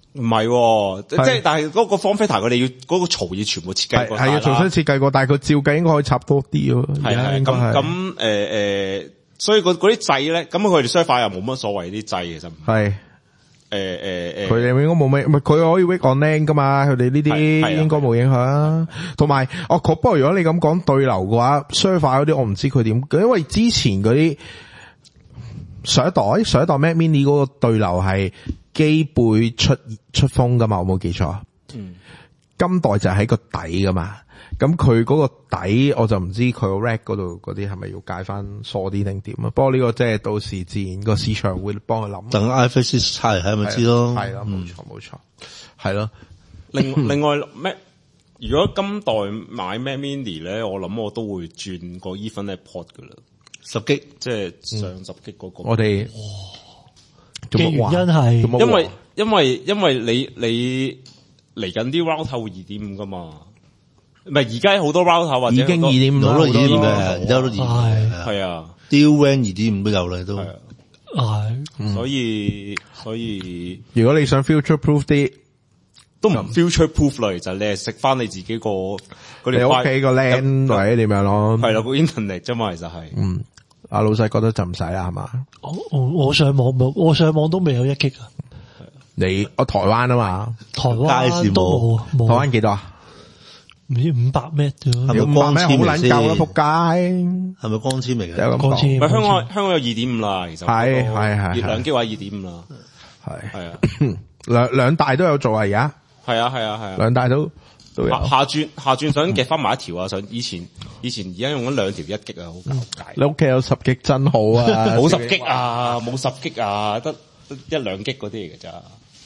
唔係，即係但係嗰個 form factor 佢哋要嗰個槽要全部設計過， 係要重新設計過，但係佢照計應該可以插多啲咯。 係咁所以嗰啲掣咧，咁佢哋 server 又冇乜所謂啲掣，其實唔係。佢哋應該冇咩，唔係佢可以 wait on land 噶嘛，佢哋呢啲應該冇影響。同埋不過如果你咁講對流嘅話 ，server 嗰啲我唔知佢點，因為之前嗰啲上一代 Mac Mini 嗰個對流係機背出風噶嘛，我冇記錯。今代就喺個底噶嘛。咁佢嗰個底我就唔知佢個 rack 嗰度嗰啲係咪要介翻疏啲定點啊？不過呢個即係到時自然個市場會幫佢諗。 等 iFace 差嚟睇咪知咯。 係啦，冇錯，係咯。 另外Mac，如果今代買 Mac Mini 咧，我諗我都會轉個 Ethernet port 噶啦，10G 即係上10G嗰個。 我哋嘅原因係因為你嚟緊啲 router 會 2.5 噶嘛。唔係而家好多 router 或者已經 2.5 好多 2.5 嘅，而家都 2.5 係啊 ，Dual-WAN 2.5都有啦都係，所以如果你想 future proof 啲， 都唔 future proof 嚟，就你係食翻你自己個嗰你屋企個 LAN 或者點樣咯， 係啦個 internet 啫嘛，其實係阿老細覺得就唔使啦，係嘛？ 我上網都未有1G啊， 你台灣啊嘛， 台灣都冇， 台灣幾多啊？ 唔知500 Mbps 啫， 係咪光纖好撚夠啦，仆街！ 係咪光纖嚟嘅？ 有咁光纖。 香港有 2.5 啦，其實係 2 G 或者 2.5 啦， 係啊，兩大都有做啊，而家係啊， 兩大都有。 下轉想夾翻埋一條啊，想以前而家用咗2條1G啊，好搞計。 你屋企有10G真好啊， 冇10G啊，冇10G啊，得1-2 G 嗰啲嚟嘅咋，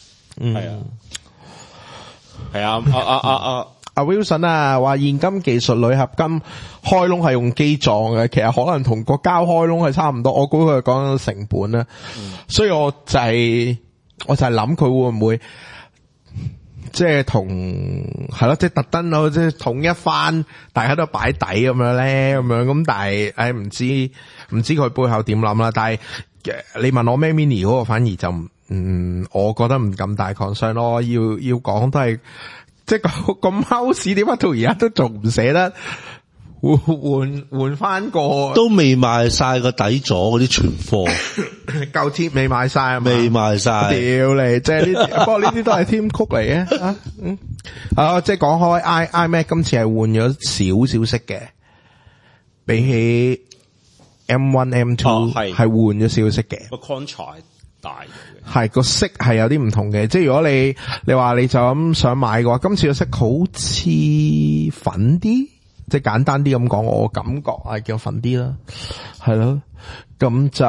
係啊， 阿 Wilson 啊，話現今技術鋁合金開窿係用機撞嘅，其實可能同個膠開窿係差唔多。我估佢係講緊成本啦，所以我就係諗佢會唔會即係同係咯，即係特登咯，即係統一翻，大家都擺底咁樣咧，咁樣咁，但係唔知佢背後點諗啦。但係你問我 Mac Mini 嗰個，反而就我覺得唔咁大 concern 咯。要講都係。即係個 mouse 點解到而家都仲唔捨得換翻個？ 都未賣晒個底座嗰啲存貨， 舊貼未賣晒啊？ 未賣晒， 屌你！即係呢，不過呢啲都係 Tim Cook 嚟嘅即係講開 iMac 今次係換咗少色嘅，比起 M1、M2 係換咗少色嘅。 個 contrast 大係個色係有啲唔同嘅，即係如果你話你就咁想買嘅話，今次個色好似粉啲，即係簡單啲咁講，我感覺係叫粉啲啦，係咯。咁就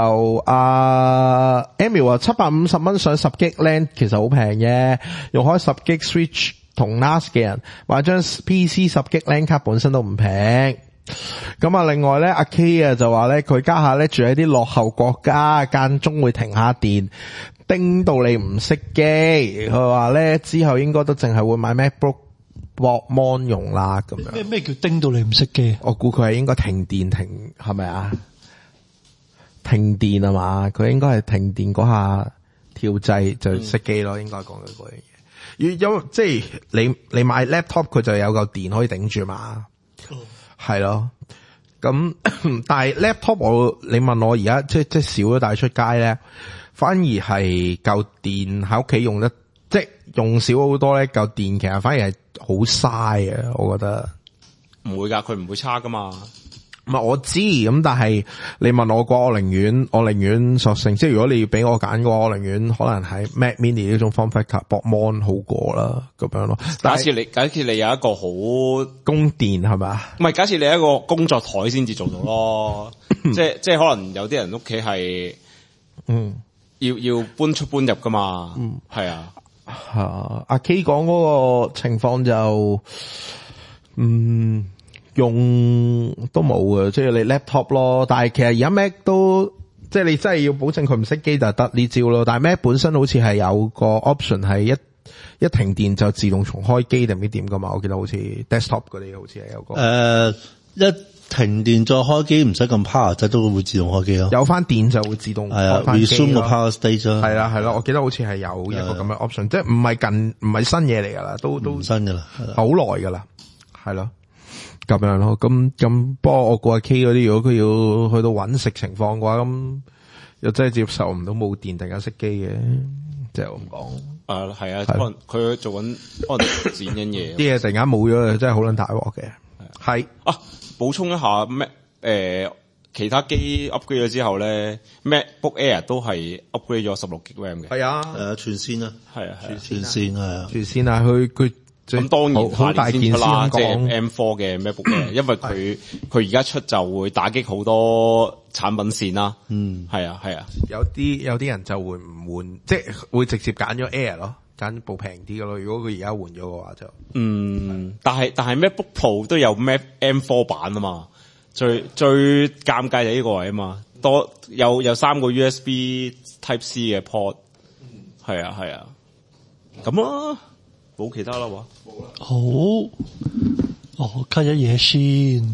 Emil 話750蚊上10G LAN 其實好平嘅，用開10G Switch 同 NAS 嘅人買張 PC 10G LAN 卡本身都唔平。咁啊，另外咧，阿 K 啊就話咧，佢家下咧住喺啲落後國家，間中會停下電，叮到你唔熄機。佢話咧之後應該都淨係會買 MacBook 駁 Mon 用啦，咁樣。 咩叫叮到你唔熄機？ 我估佢係應該停電係咪啊？停電啊嘛，佢應該係停電嗰下跳掣就熄機咯，應該講嘅嗰樣嘢。因為即係你買 laptop 佢就有嚿電可以頂住嘛。係咯，咁但係 laptop 你問我而家即係少咗帶出街咧，反而係嚿電喺屋企用得即係用少好多咧，嚿電其實反而係好嘥啊，我覺得唔會噶，佢唔會差噶嘛。 唔係我知咁，但係你問我嘅話，我寧願索性即係如果你要俾我揀嘅話，我寧願可能喺 Mac Mini 呢種方法駁 Mon 好過啦，咁樣咯。 假設你有一個好供電係咪？ 唔係，假設你有一個工作台先至做到咯。即係可能有啲人屋企係要搬出搬入噶嘛。係啊。 阿 K 講嗰個情況就用都冇嘅，即係你 laptop 咯。但係其實而家 Mac 都即係你真係要保證佢唔熄機就得呢招咯。但係 Mac 本身好似係有個 option 係一停電就自動重開機定唔知點噶嘛？我記得好似 desktop 嗰啲好似係有個一停電再開機唔使咁 power，就都會自動開機咯。 有翻電就會自動開翻機 resume 個 power stage 咯。 係啦，我記得好似係有一個咁嘅 option，即係唔係新嘢嚟噶啦，都新噶啦， 好耐噶啦，係咯，咁樣咯。咁，不過我估阿 K 嗰啲，如果佢要去到搵食情況嘅話，咁又真係接受唔到冇電突然間熄機嘅，即係咁講。 係啊，可能佢做緊可能剪緊嘢， 啲嘢突然間冇咗，真係好撚大鑊嘅。係啊，補充一下咩？其他機 upgrade 咗之後咧 ，MacBook Air 都係 upgrade 咗16GB RAM 嘅。 係啊， 全線啊， 係啊， 全線係啊， 全線啊，佢咁當然好大件事啦， 即係 M4 嘅 MacBook Air，因為佢而家出就會打擊好多產品線啦。係啊。 有啲人就會唔換，即係會直接揀咗 Air 咯，揀部平啲嘅咯。如果佢而家換咗嘅話就， 但係 MacBook Pro 都有 M4 版啊嘛。最尷尬就呢個位啊嘛，有3個 USB Type C 嘅 port， 係啊，咁啊，冇其他啦喎， 好，cut 一嘢先。